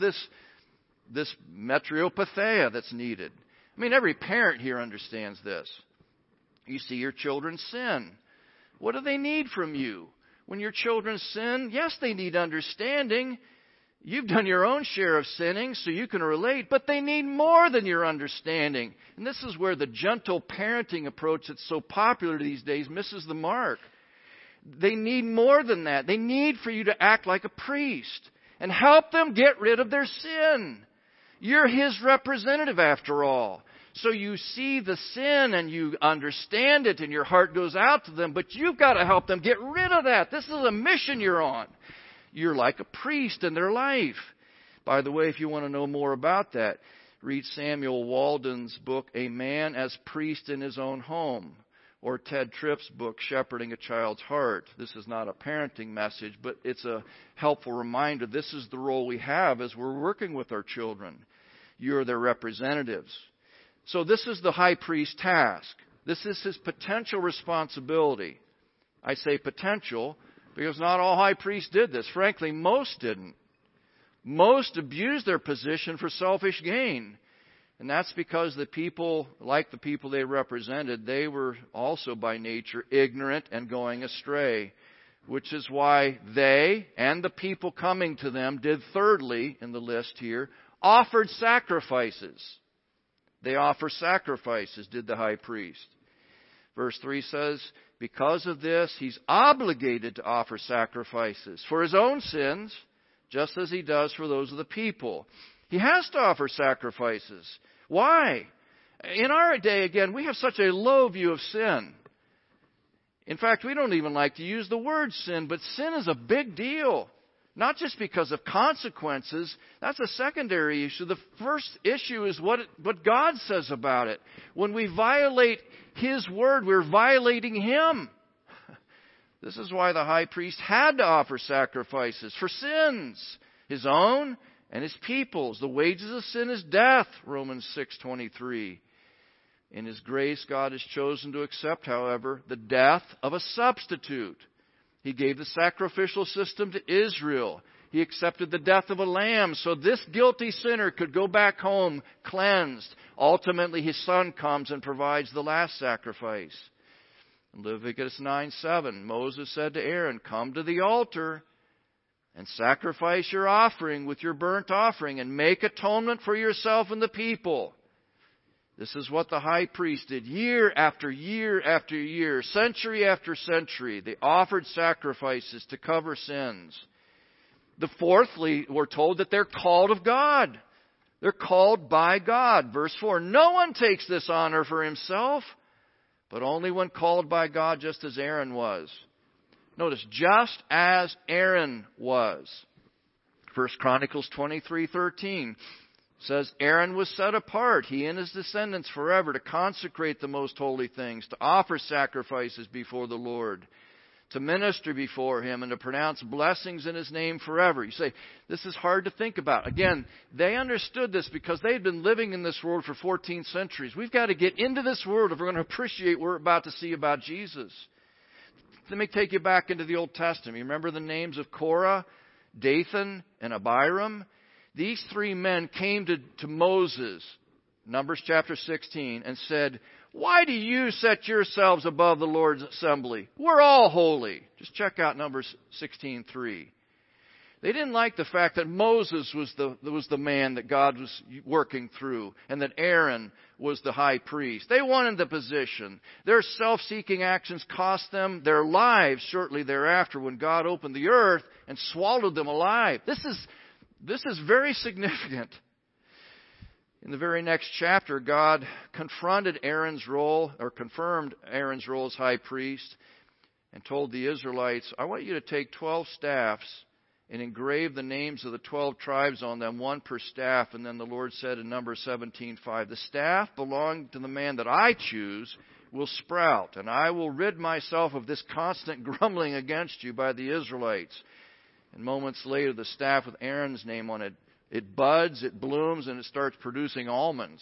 this metriopatheia that's needed. I mean, every parent here understands this. You see your children sin. What do they need from you? When your children sin, yes, they need understanding. You've done your own share of sinning, so you can relate, but they need more than your understanding. And this is where the gentle parenting approach that's so popular these days misses the mark. They need more than that. They need for you to act like a priest and help them get rid of their sin. You're His representative after all. So you see the sin and you understand it and your heart goes out to them, but you've got to help them get rid of that. This is a mission you're on. You're like a priest in their life. By the way, if you want to know more about that, read Samuel Walden's book, A Man as Priest in His Own Home, or Ted Tripp's book, Shepherding a Child's Heart. This is not a parenting message, but it's a helpful reminder. This is the role we have as we're working with our children. You're their representatives. So this is the high priest's task. This is his potential responsibility. I say potential because not all high priests did this. Frankly, most didn't. Most abused their position for selfish gain. And that's because the people, like the people they represented, they were also by nature ignorant and going astray. Which is why they and the people coming to them did thirdly in the list here, offered sacrifices. They offer sacrifices, did the high priest. Verse 3 says, because of this, he's obligated to offer sacrifices for his own sins, just as he does for those of the people. He has to offer sacrifices. Why? In our day, again, we have such a low view of sin. In fact, we don't even like to use the word sin, but sin is a big deal. Not just because of consequences. That's a secondary issue. The first issue is what God says about it. When we violate His word, we're violating Him. This is why the high priest had to offer sacrifices for sins, his own and his people's. The wages of sin is death, Romans 6:23. In His grace, God has chosen to accept, however, the death of a substitute. He gave the sacrificial system to Israel. He accepted the death of a lamb so this guilty sinner could go back home cleansed. Ultimately, His Son comes and provides the last sacrifice. In Leviticus 9:7, Moses said to Aaron, come to the altar and sacrifice your offering with your burnt offering and make atonement for yourself and the people. This is what the high priest did year after year after year, century after century. They offered sacrifices to cover sins. Fourthly, we're told that they're called of God. They're called by God. Verse 4, no one takes this honor for himself, but only when called by God, just as Aaron was. Notice, just as Aaron was. 1 Chronicles 23:13. Says Aaron was set apart, he and his descendants forever, to consecrate the most holy things, to offer sacrifices before the Lord. to minister before Him, and to pronounce blessings in His name forever. You say, this is hard to think about. Again, they understood this because they had been living in this world for 14 centuries. We've got to get into this world if we're going to appreciate what we're about to see about Jesus. Let me take you back into the Old Testament. You remember the names of Korah, Dathan, and Abiram? These three men came to Moses, Numbers chapter 16, and said, why do you set yourselves above the Lord's assembly? We're all holy. Just check out Numbers 16:3. They didn't like the fact that Moses was the man that God was working through, and that Aaron was the high priest. They wanted the position. Their self-seeking actions cost them their lives shortly thereafter when God opened the earth and swallowed them alive. This is very significant. In the very next chapter, God confronted Aaron's role, or confirmed Aaron's role as high priest, and told the Israelites, I want you to take 12 staffs and engrave the names of the 12 tribes on them, one per staff. And then the Lord said in Numbers 17:5, the staff belonging to the man that I choose will sprout, and I will rid myself of this constant grumbling against you by the Israelites. And moments later, the staff with Aaron's name on it, it buds, it blooms, and it starts producing almonds.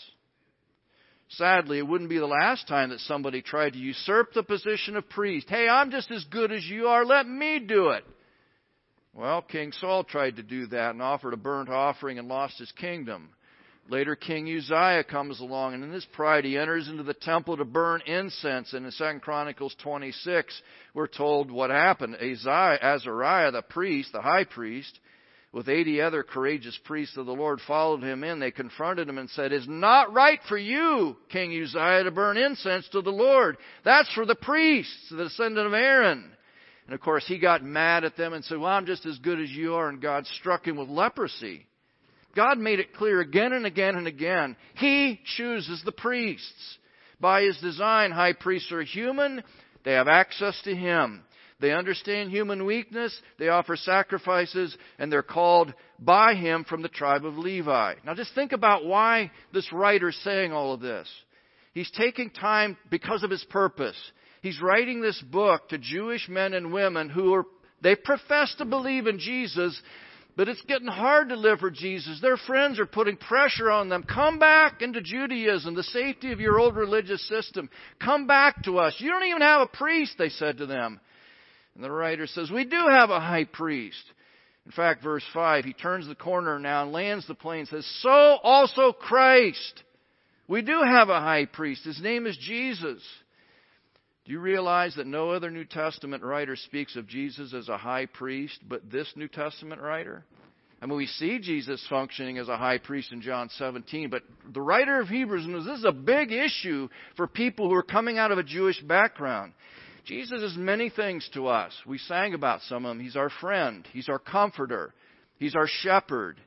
Sadly, it wouldn't be the last time that somebody tried to usurp the position of priest. Hey, I'm just as good as you are. Let me do it. Well, King Saul tried to do that and offered a burnt offering and lost his kingdom. Later, King Uzziah comes along, and in his pride, he enters into the temple to burn incense. And in 2 Chronicles 26, we're told what happened. Azariah, the priest, the high priest, with 80 other courageous priests of the Lord, followed him in. They confronted him and said, it's not right for you, King Uzziah, to burn incense to the Lord. That's for the priests, the descendant of Aaron. And of course, he got mad at them and said, well, I'm just as good as you are. And God struck him with leprosy. God made it clear again and again and again. He chooses the priests. By His design, high priests are human. They have access to Him. They understand human weakness. They offer sacrifices, and they're called by Him from the tribe of Levi. Now just think about why this writer's saying all of this. He's taking time because of his purpose. He's writing this book to Jewish men and women they profess to believe in Jesus, but it's getting hard to live for Jesus. Their friends are putting pressure on them. Come back into Judaism, the safety of your old religious system. Come back to us. You don't even have a priest, they said to them. And the writer says, we do have a high priest. In fact, verse 5, he turns the corner now and lands the plane and says, so also Christ. We do have a high priest. His name is Jesus. Do you realize that no other New Testament writer speaks of Jesus as a high priest but this New Testament writer? I mean, we see Jesus functioning as a high priest in John 17, but the writer of Hebrews knows this is a big issue for people who are coming out of a Jewish background. Jesus is many things to us. We sang about some of them. He's our friend. He's our comforter. He's our shepherd.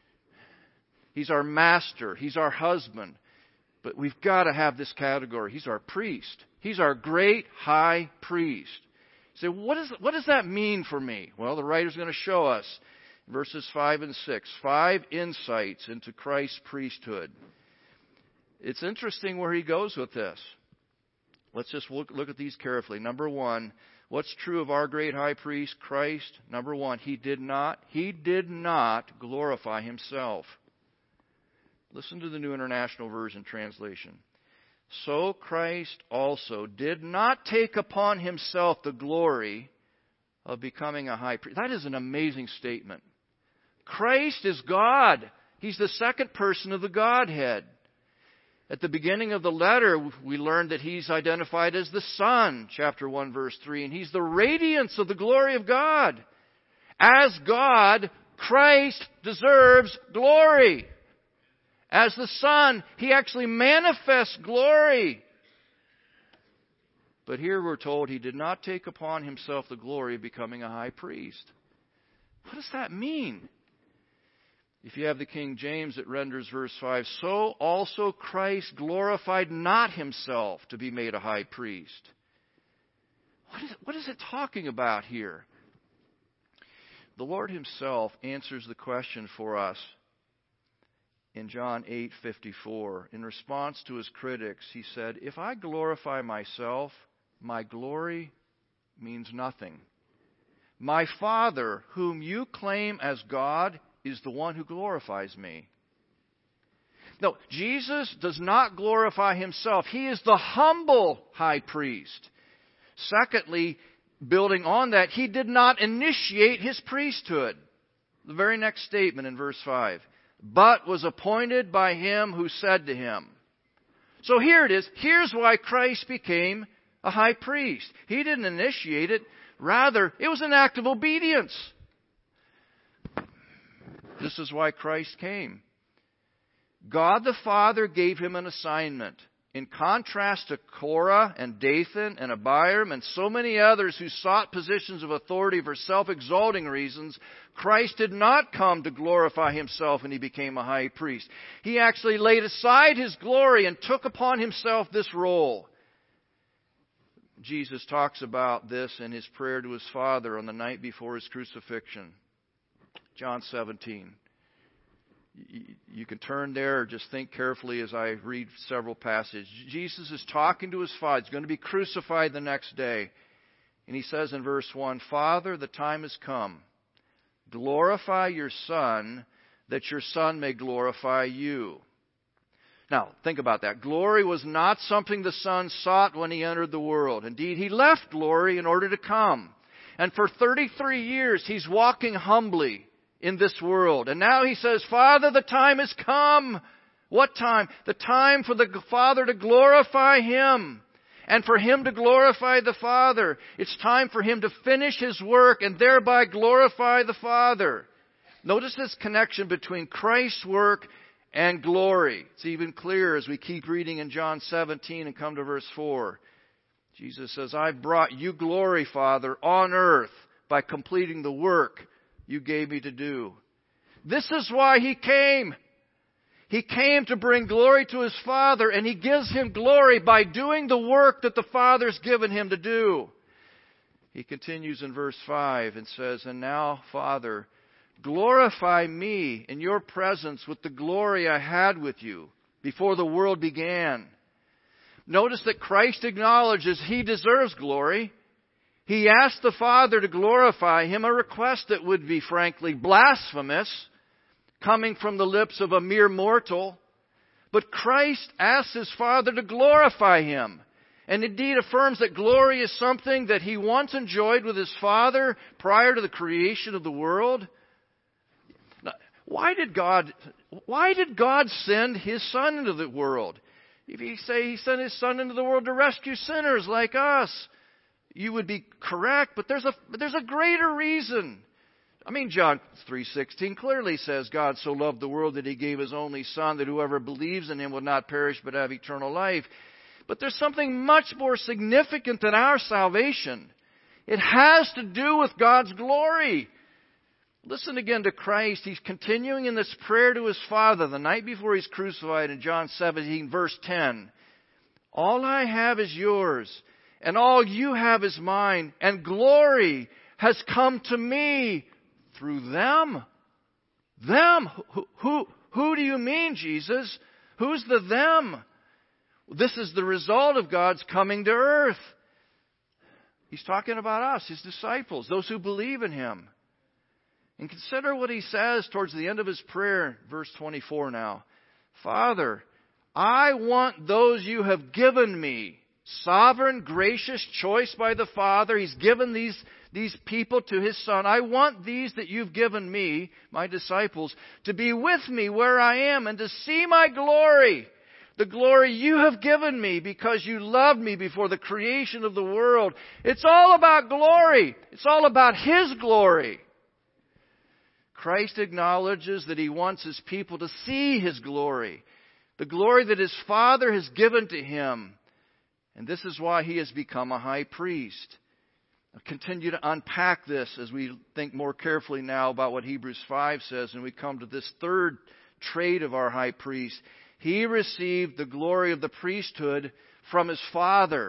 He's our master. He's our husband. But we've got to have this category. He's our priest. He's our great high priest. You say, what does that mean for me? Well, the writer's going to show us verses 5 and 6. 5 insights into Christ's priesthood. It's interesting where he goes with this. Let's just look at these carefully. Number 1, what's true of our great high priest, Christ? Number 1, he did not glorify himself. Listen to the New International Version translation. So Christ also did not take upon himself the glory of becoming a high priest. That is an amazing statement. Christ is God. He's the second person of the Godhead. At the beginning of the letter, we learned that He's identified as the Son, chapter 1, verse 3, and He's the radiance of the glory of God. As God, Christ deserves glory. As the Son, He actually manifests glory. But here we're told He did not take upon Himself the glory of becoming a high priest. What does that mean? If you have the King James, it renders verse 5, so also Christ glorified not Himself to be made a high priest. What is it talking about here? The Lord Himself answers the question for us in John 8:54. In response to His critics, He said, if I glorify myself, my glory means nothing. My Father, whom you claim as God, is the one who glorifies me. No, Jesus does not glorify himself. He is the humble high priest. Secondly, building on that, he did not initiate his priesthood. The very next statement in verse 5. But was appointed by him who said to him. So here it is. Here's why Christ became a high priest. He didn't initiate it. Rather, it was an act of obedience. This is why Christ came. God the Father gave him an assignment. In contrast to Korah and Dathan and Abiram and so many others who sought positions of authority for self-exalting reasons, Christ did not come to glorify himself when he became a high priest. He actually laid aside his glory and took upon himself this role. Jesus talks about this in his prayer to his Father on the night before his crucifixion. John 17. You can turn there or just think carefully as I read several passages. Jesus is talking to his Father. He's going to be crucified the next day. And he says in verse 1, Father, the time has come. Glorify your Son, that your Son may glorify you. Now, think about that. Glory was not something the Son sought when he entered the world. Indeed, he left glory in order to come. And for 33 years, he's walking humbly in this world. And now he says, Father, the time has come. What time? The time for the Father to glorify him and for him to glorify the Father. It's time for him to finish his work and thereby glorify the Father. Notice this connection between Christ's work and glory. It's even clearer as we keep reading in John 17 and come to verse 4. Jesus says, I've brought you glory, Father, on earth by completing the work you gave me to do. This is why he came. He came to bring glory to his Father, and he gives him glory by doing the work that the Father's given him to do. He continues in verse 5 and says, And now, Father, glorify me in your presence with the glory I had with you before the world began. Notice that Christ acknowledges he deserves glory. He asked the Father to glorify him, a request that would be, frankly, blasphemous, coming from the lips of a mere mortal. But Christ asks his Father to glorify him, and indeed affirms that glory is something that he once enjoyed with his Father prior to the creation of the world. Now, why did God send his Son into the world? If you say he sent his Son into the world to rescue sinners like us, you would be correct, but there's a greater reason. I mean, John 3:16 clearly says, God so loved the world that he gave his only Son, that whoever believes in him will not perish but have eternal life. But there's something much more significant than our salvation. It has to do with God's glory. Listen again to Christ. He's continuing in this prayer to his Father the night before he's crucified in John 17, verse 10. All I have is yours, and all you have is mine, and glory has come to me through them. Them? Who do you mean, Jesus? Who's the them? This is the result of God's coming to earth. He's talking about us, his disciples, those who believe in him. And consider what he says towards the end of his prayer, verse 24 now. Father, I want those you have given me. Sovereign, gracious choice by the Father. He's given these people to his Son. I want these that you've given me, my disciples, to be with me where I am and to see my glory. The glory you have given me because you loved me before the creation of the world. It's all about glory. It's all about his glory. Christ acknowledges that he wants his people to see his glory. The glory that his Father has given to him. And this is why he has become a high priest. I'll continue to unpack this as we think more carefully now about what Hebrews 5 says, and we come to this third trait of our high priest. He received the glory of the priesthood from his Father.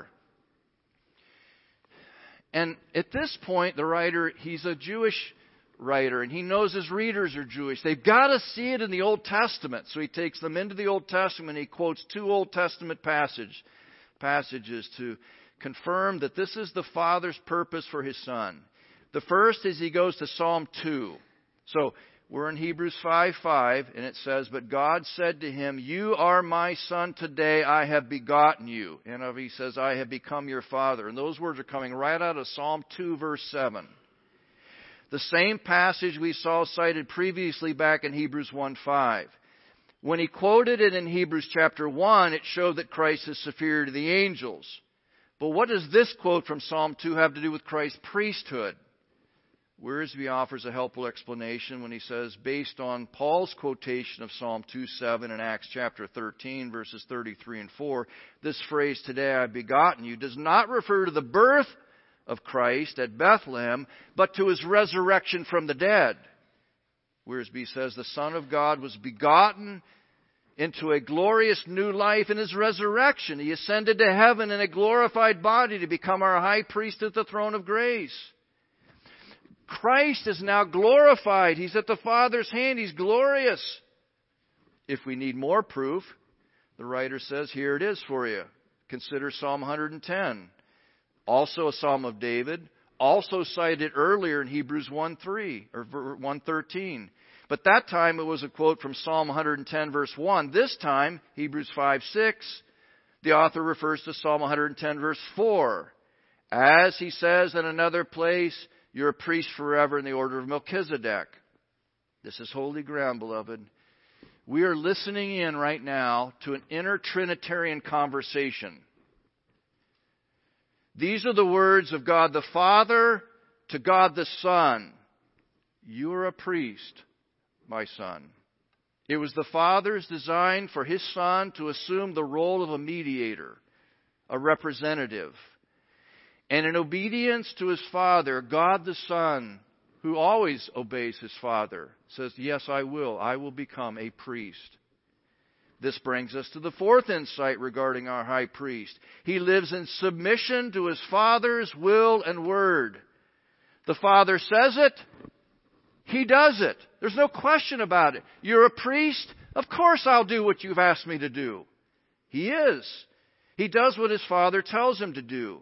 And at this point, the writer, he's a Jewish writer, and he knows his readers are Jewish. They've got to see it in the Old Testament. So he takes them into the Old Testament. He quotes two Old Testament passages to confirm that this is the Father's purpose for His Son. The first is he goes to Psalm 2. So we're in Hebrews 5:5, and it says, "But God said to him, 'You are my son, today I have begotten you.'" NIV says, "I have become your father." And those words are coming right out of Psalm 2, verse 7. The same passage we saw cited previously back in Hebrews 1:5. When he quoted it in Hebrews chapter 1, it showed that Christ is superior to the angels. But what does this quote from Psalm 2 have to do with Christ's priesthood? Wiersbe offers a helpful explanation when he says, based on Paul's quotation of Psalm 2:7 and Acts chapter 13, verses 33 and 4, this phrase, "Today I have begotten you," does not refer to the birth of Christ at Bethlehem, but to His resurrection from the dead. Wiersbe says the Son of God was begotten into a glorious new life in His resurrection. He ascended to heaven in a glorified body to become our high priest at the throne of grace. Christ is now glorified. He's at the Father's hand. He's glorious. If we need more proof, the writer says, here it is for you. Consider Psalm 110. Also a Psalm of David. Also cited earlier in Hebrews 1:3 or 1:13. But that time it was a quote from Psalm 110 verse 1. This time, Hebrews 5:6, the author refers to Psalm 110 verse 4. As he says in another place, "You're a priest forever in the order of Melchizedek." This is holy ground, beloved. We are listening in right now to an inner Trinitarian conversation. These are the words of God the Father to God the Son. "You are a priest, my son." It was the Father's design for His Son to assume the role of a mediator, a representative. And in obedience to His Father, God the Son, who always obeys His Father, says, "Yes, I will become a priest." This brings us to the fourth insight regarding our high priest. He lives in submission to His Father's will and word. The Father says it, He does it. There's no question about it. You're a priest? Of course I'll do what you've asked me to do. He is. He does what His Father tells Him to do.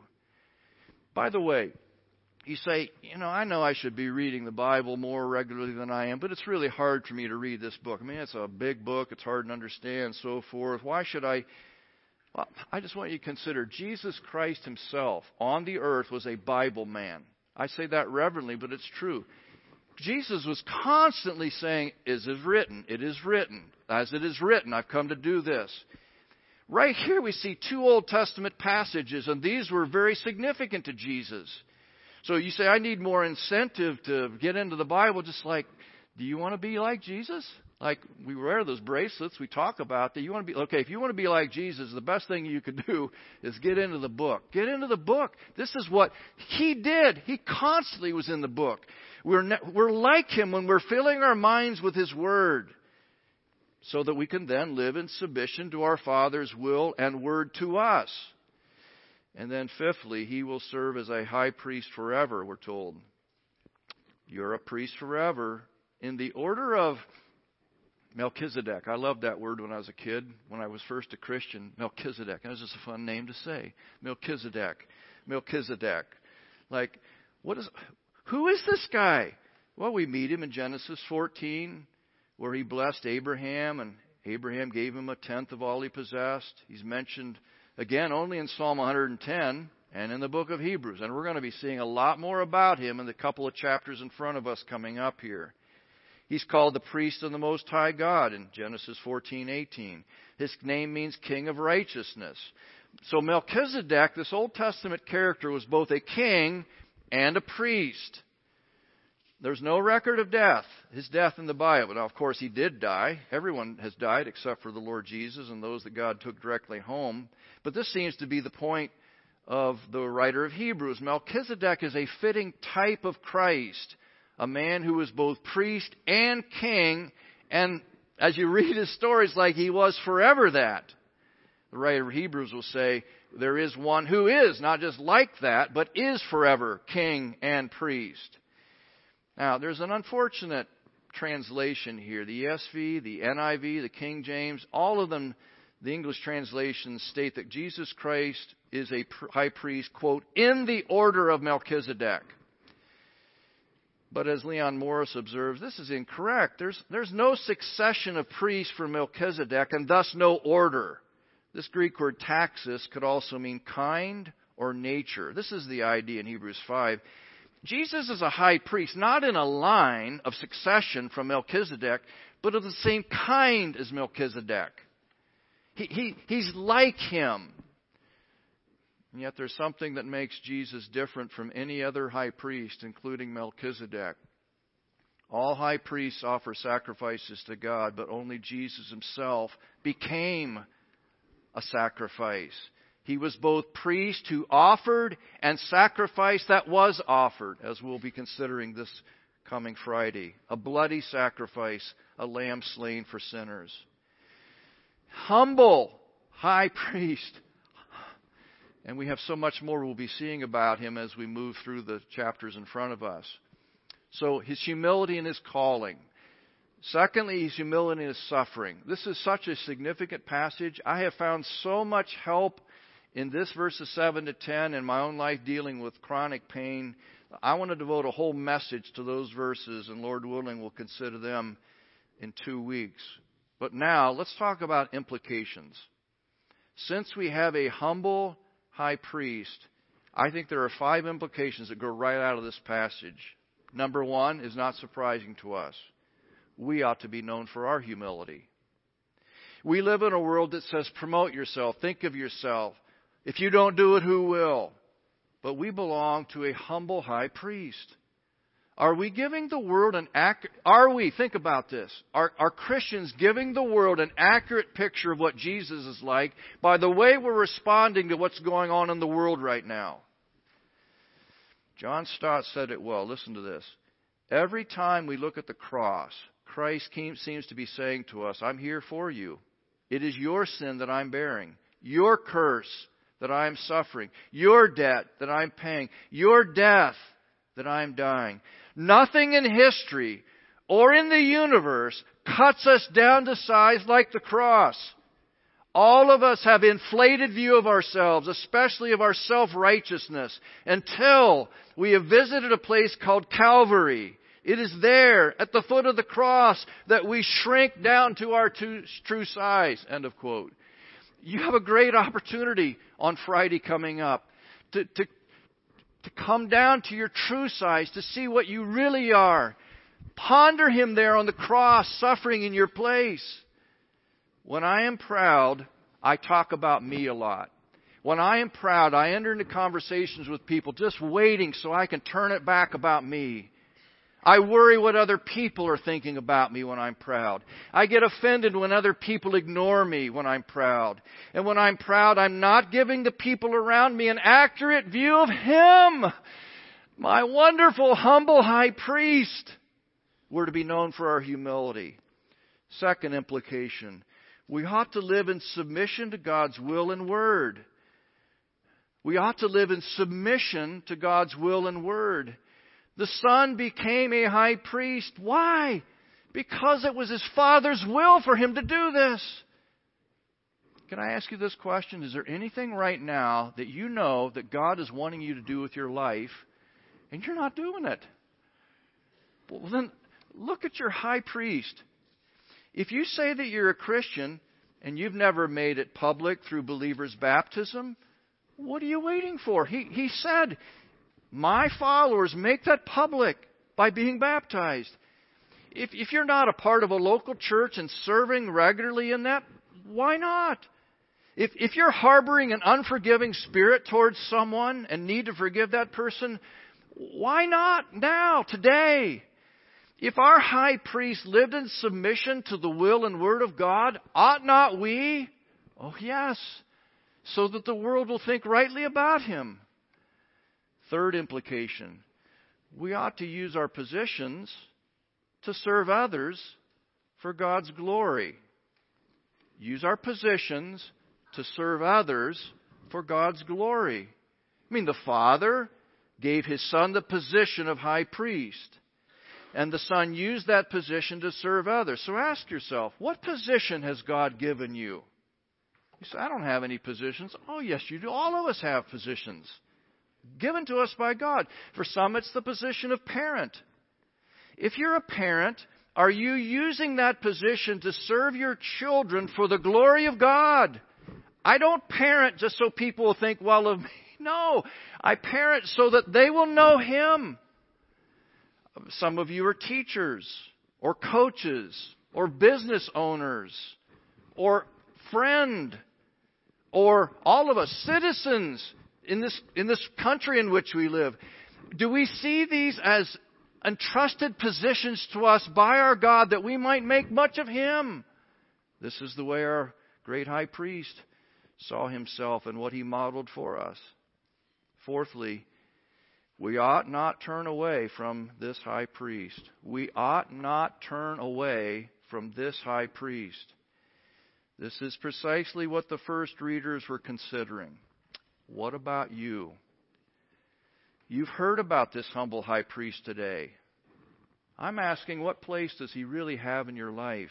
By the way, you say, I know I should be reading the Bible more regularly than I am, but it's really hard for me to read this book. I mean, it's a big book. It's hard to understand, so forth. Why should I? Well, I just want you to consider Jesus Christ Himself on the earth was a Bible man. I say that reverently, but it's true. Jesus was constantly saying, "It is written, it is written. As it is written, I've come to do this." Right here we see two Old Testament passages, and these were very significant to Jesus. So you say, I need more incentive to get into the Bible. Just like, do you want to be like Jesus? Like, we wear those bracelets, we talk about that. You want to be, okay, if you want to be like Jesus, the best thing you could do is get into the book. Get into the book. This is what He did. He constantly was in the book. We're like Him when we're filling our minds with His Word, so that we can then live in submission to our Father's will and word to us. And then fifthly, He will serve as a high priest forever, we're told. You're a priest forever in the order of Melchizedek. I loved that word when I was a kid, when I was first a Christian. Melchizedek. That was just a fun name to say. Melchizedek. Melchizedek. Like, who is this guy? Well, we meet him in Genesis 14, where he blessed Abraham, and Abraham gave him a tenth of all he possessed. He's mentioned, again, only in Psalm 110 and in the book of Hebrews. And we're going to be seeing a lot more about him in the couple of chapters in front of us coming up here. He's called the priest of the Most High God in Genesis 14:18. His name means King of Righteousness. So Melchizedek, this Old Testament character, was both a king and a priest. There's no record of death, his death in the Bible. Now, of course, he did die. Everyone has died except for the Lord Jesus and those that God took directly home. But this seems to be the point of the writer of Hebrews. Melchizedek is a fitting type of Christ, a man who was both priest and king, and as you read his stories, like he was forever that. The writer of Hebrews will say, there is one who is not just like that, but is forever king and priest. Now, there's an unfortunate translation here. The ESV, the NIV, the King James, all of them, the English translations state that Jesus Christ is a high priest, quote, in the order of Melchizedek. But as Leon Morris observes, this is incorrect. There's no succession of priests for Melchizedek and thus no order. This Greek word taxis could also mean kind or nature. This is the idea in Hebrews 5. Jesus is a high priest, not in a line of succession from Melchizedek, but of the same kind as Melchizedek. He's like him. And yet there's something that makes Jesus different from any other high priest, including Melchizedek. All high priests offer sacrifices to God, but only Jesus himself became a sacrifice. He was both priest who offered and sacrifice that was offered, as we'll be considering this coming Friday. A bloody sacrifice, a lamb slain for sinners. Humble high priest. And we have so much more we'll be seeing about him as we move through the chapters in front of us. So his humility and his calling. Secondly, his humility and his suffering. This is such a significant passage. I have found so much help in this verses 7 to 10 in my own life dealing with chronic pain. I want to devote a whole message to those verses, and Lord willing, we'll consider them in 2 weeks. But now, let's talk about implications. Since we have a humble high priest, I think there are 5 implications that go right out of this passage. Number 1 is not surprising to us. We ought to be known for our humility. We live in a world that says, promote yourself, think of yourself. If you don't do it, who will? But we belong to a humble high priest. Are we giving the world think about this, are Christians giving the world an accurate picture of what Jesus is like by the way we're responding to what's going on in the world right now? John Stott said it well. Listen to this. Every time we look at the cross, Christ seems to be saying to us, I'm here for you. It is your sin that I'm bearing, your curse that I am suffering, your debt that I'm paying, your death that I'm dying. Nothing in history or in the universe cuts us down to size like the cross. All of us have inflated view of ourselves, especially of our self-righteousness, until we have visited a place called Calvary. It is there, at the foot of the cross, that we shrink down to our true size. End of quote. You have a great opportunity on Friday coming up to come down to your true size, to see what you really are. Ponder Him there on the cross, suffering in your place. When I am proud, I talk about me a lot. When I am proud, I enter into conversations with people just waiting so I can turn it back about me. I worry what other people are thinking about me when I'm proud. I get offended when other people ignore me when I'm proud. And when I'm proud, I'm not giving the people around me an accurate view of Him, my wonderful, humble high priest. We're to be known for our humility. Second implication, we ought to live in submission to God's will and word. We ought to live in submission to God's will and word. The Son became a high priest. Why? Because it was His Father's will for Him to do this. Can I ask you this question? Is there anything right now that you know that God is wanting you to do with your life and you're not doing it? Well, then look at your high priest. If you say that you're a Christian and you've never made it public through believers' baptism, what are you waiting for? He said, my followers make that public by being baptized. If you're not a part of a local church and serving regularly in that, why not? If you're harboring an unforgiving spirit towards someone and need to forgive that person, why not now, today? If our high priest lived in submission to the will and word of God, ought not we? Oh, yes. So that the world will think rightly about Him. Third implication, we ought to use our positions to serve others for God's glory. Use our positions to serve others for God's glory. I mean, the Father gave His Son the position of high priest. And the Son used that position to serve others. So ask yourself, what position has God given you? You say, I don't have any positions. Oh, yes, you do. All of us have positions given to us by God. For some, it's the position of parent. If you're a parent, are you using that position to serve your children for the glory of God? I don't parent just so people will think well of me. No, I parent so that they will know Him. Some of you are teachers or coaches or business owners or friend or all of us citizens in this country in which we live. Do we see these as entrusted positions to us by our God that we might make much of Him? This is the way our great high priest saw himself and what he modeled for us. Fourthly, we ought not turn away from this high priest. We ought not turn away from this high priest. This is precisely what the first readers were considering. What about you? You've heard about this humble high priest today. I'm asking, what place does he really have in your life?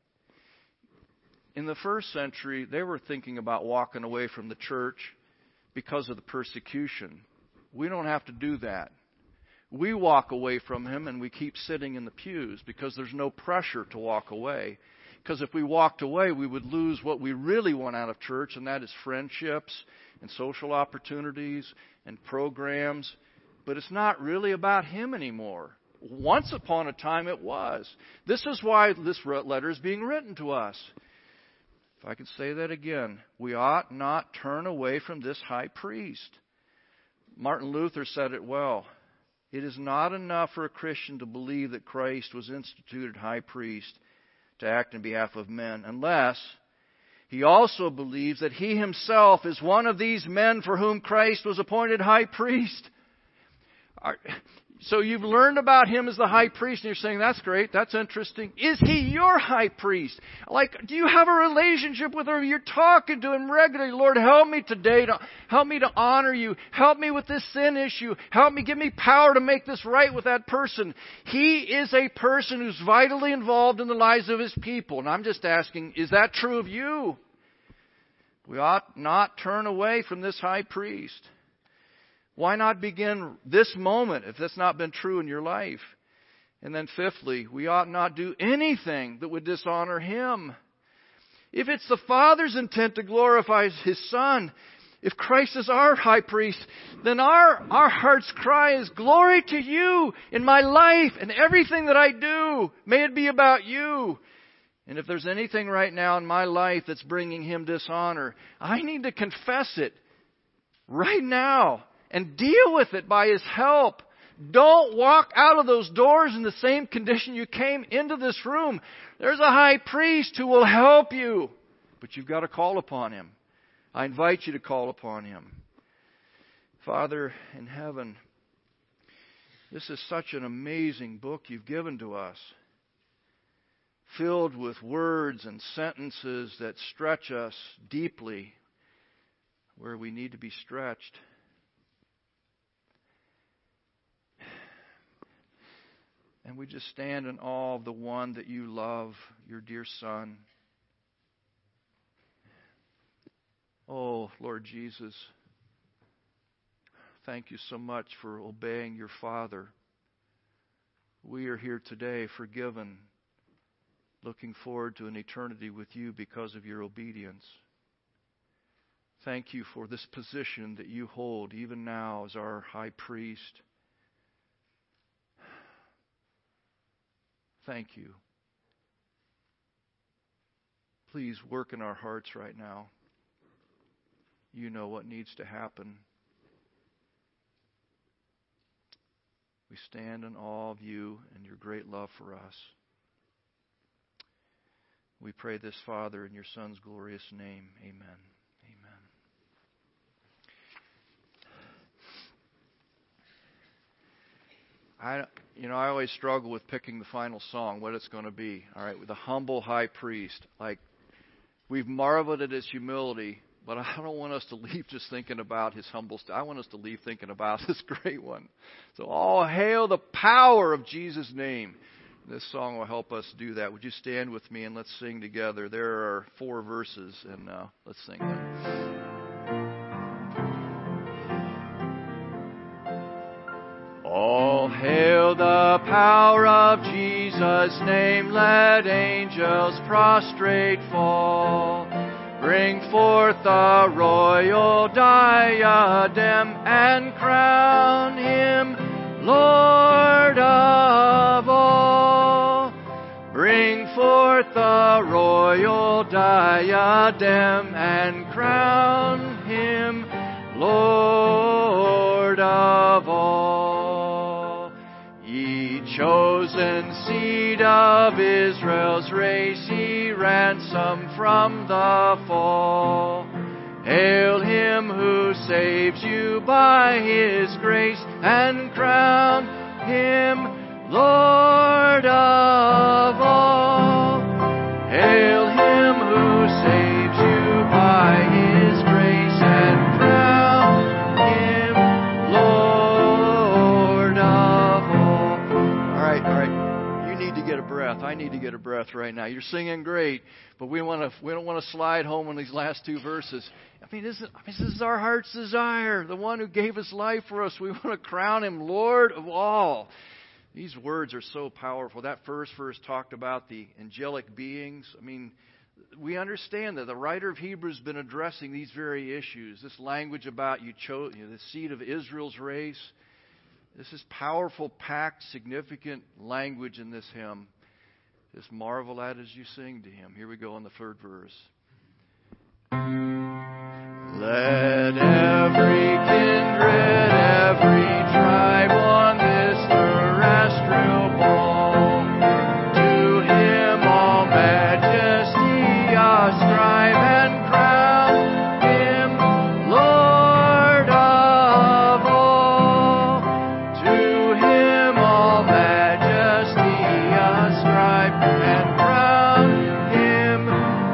In the first century, they were thinking about walking away from the church because of the persecution. We don't have to do that. We walk away from him and we keep sitting in the pews because there's no pressure to walk away. Because if we walked away, we would lose what we really want out of church, and that is friendships and social opportunities and programs. But it's not really about him anymore. Once upon a time it was. This is why this letter is being written to us. If I could say that again, we ought not turn away from this high priest. Martin Luther said it well. It is not enough for a Christian to believe that Christ was instituted high priest to act in behalf of men, unless he also believes that he himself is one of these men for whom Christ was appointed high priest. So you've learned about him as the high priest, and you're saying, that's great, that's interesting. Is he your high priest? Do you have a relationship with him? You're talking to him regularly. Lord, help me today, help me to honor you. Help me with this sin issue. Help me, give me power to make this right with that person. He is a person who's vitally involved in the lives of his people. And I'm just asking, is that true of you? We ought not turn away from this high priest. Why not begin this moment if that's not been true in your life? And then fifthly, we ought not do anything that would dishonor Him. If it's the Father's intent to glorify His Son, if Christ is our high priest, then our heart's cry is, glory to you in my life and everything that I do. May it be about you. And if there's anything right now in my life that's bringing Him dishonor, I need to confess it right now. And deal with it by His help. Don't walk out of those doors in the same condition you came into this room. There's a high priest who will help you. But you've got to call upon Him. I invite you to call upon Him. Father in heaven, this is such an amazing book you've given to us. Filled with words and sentences that stretch us deeply where we need to be stretched. And we just stand in awe of the one that you love, your dear Son. Oh, Lord Jesus, thank you so much for obeying your Father. We are here today forgiven, looking forward to an eternity with you because of your obedience. Thank you for this position that you hold even now as our high priest. Thank you. Please work in our hearts right now. You know what needs to happen. We stand in awe of you and your great love for us. We pray this, Father, in your Son's glorious name. Amen. I always struggle with picking the final song, what it's going to be. All right, with the humble high priest. We've marveled at his humility, but I don't want us to leave just thinking about his humble I want us to leave thinking about this great one. So all hail the power of Jesus' name. This song will help us do that. Would you stand with me and let's sing together? There are 4 verses, and let's sing them. All hail the power of Jesus' name. Let angels prostrate fall. Bring forth the royal diadem and crown Him Lord of all. Bring forth the royal diadem and crown Him Lord of all. Ye chosen seed of Israel's race, He ransomed from the fall. Hail Him who saves you by His grace, and crown Him Lord of all. Hail Him who saves you by His grace, and crown Him Lord of all. All right. You need to get a breath. I need to get a breath right now. You're singing great, but we don't want to slide home on these last 2 verses. This is our heart's desire. The one who gave His life for us. We want to crown Him Lord of all. These words are so powerful. That first verse talked about the angelic beings. We understand that the writer of Hebrews has been addressing these very issues. This language about the seed of Israel's race. This is powerful, packed, significant language in this hymn. Just marvel at as you sing to Him. Here we go on the 3rd verse. Let every kindred, every tribe on this terrestrial ball, to Him all majesty ascribe and crown Him Lord of all. To Him all majesty ascribe and crown Him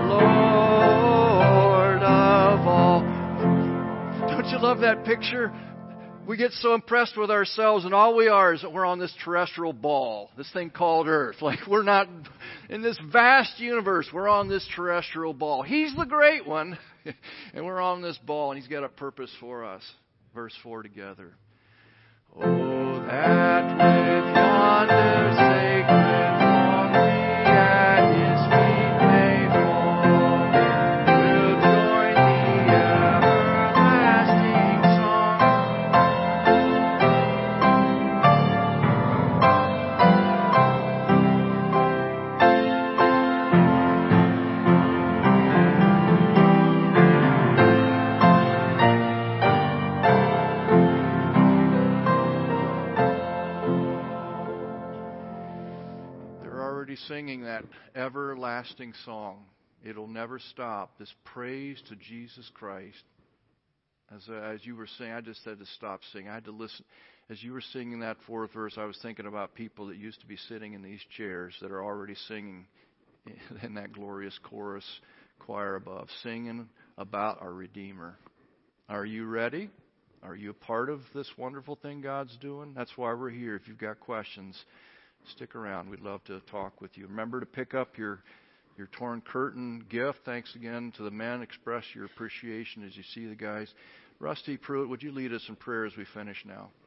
Lord of all. Don't you love that picture? We get so impressed with ourselves, and all we are is that we're on this terrestrial ball, this thing called Earth. Like, we're not in this vast universe. We're on this terrestrial ball. He's the great one, and we're on this ball, and He's got a purpose for us. Verse 4 together. Oh, that with yonder sacred throng we at His feet may fall, we'll join the everlasting song. Singing that everlasting song. It'll never stop. This praise to Jesus Christ. As you were singing, I just had to stop singing. I had to listen. As you were singing that 4th verse, I was thinking about people that used to be sitting in these chairs that are already singing in that glorious chorus choir above, singing about our Redeemer. Are you ready? Are you a part of this wonderful thing God's doing? That's why we're here. If you've got questions, stick around. We'd love to talk with you. Remember to pick up your torn curtain gift. Thanks again to the men. Express your appreciation as you see the guys. Rusty Pruitt, would you lead us in prayer as we finish now?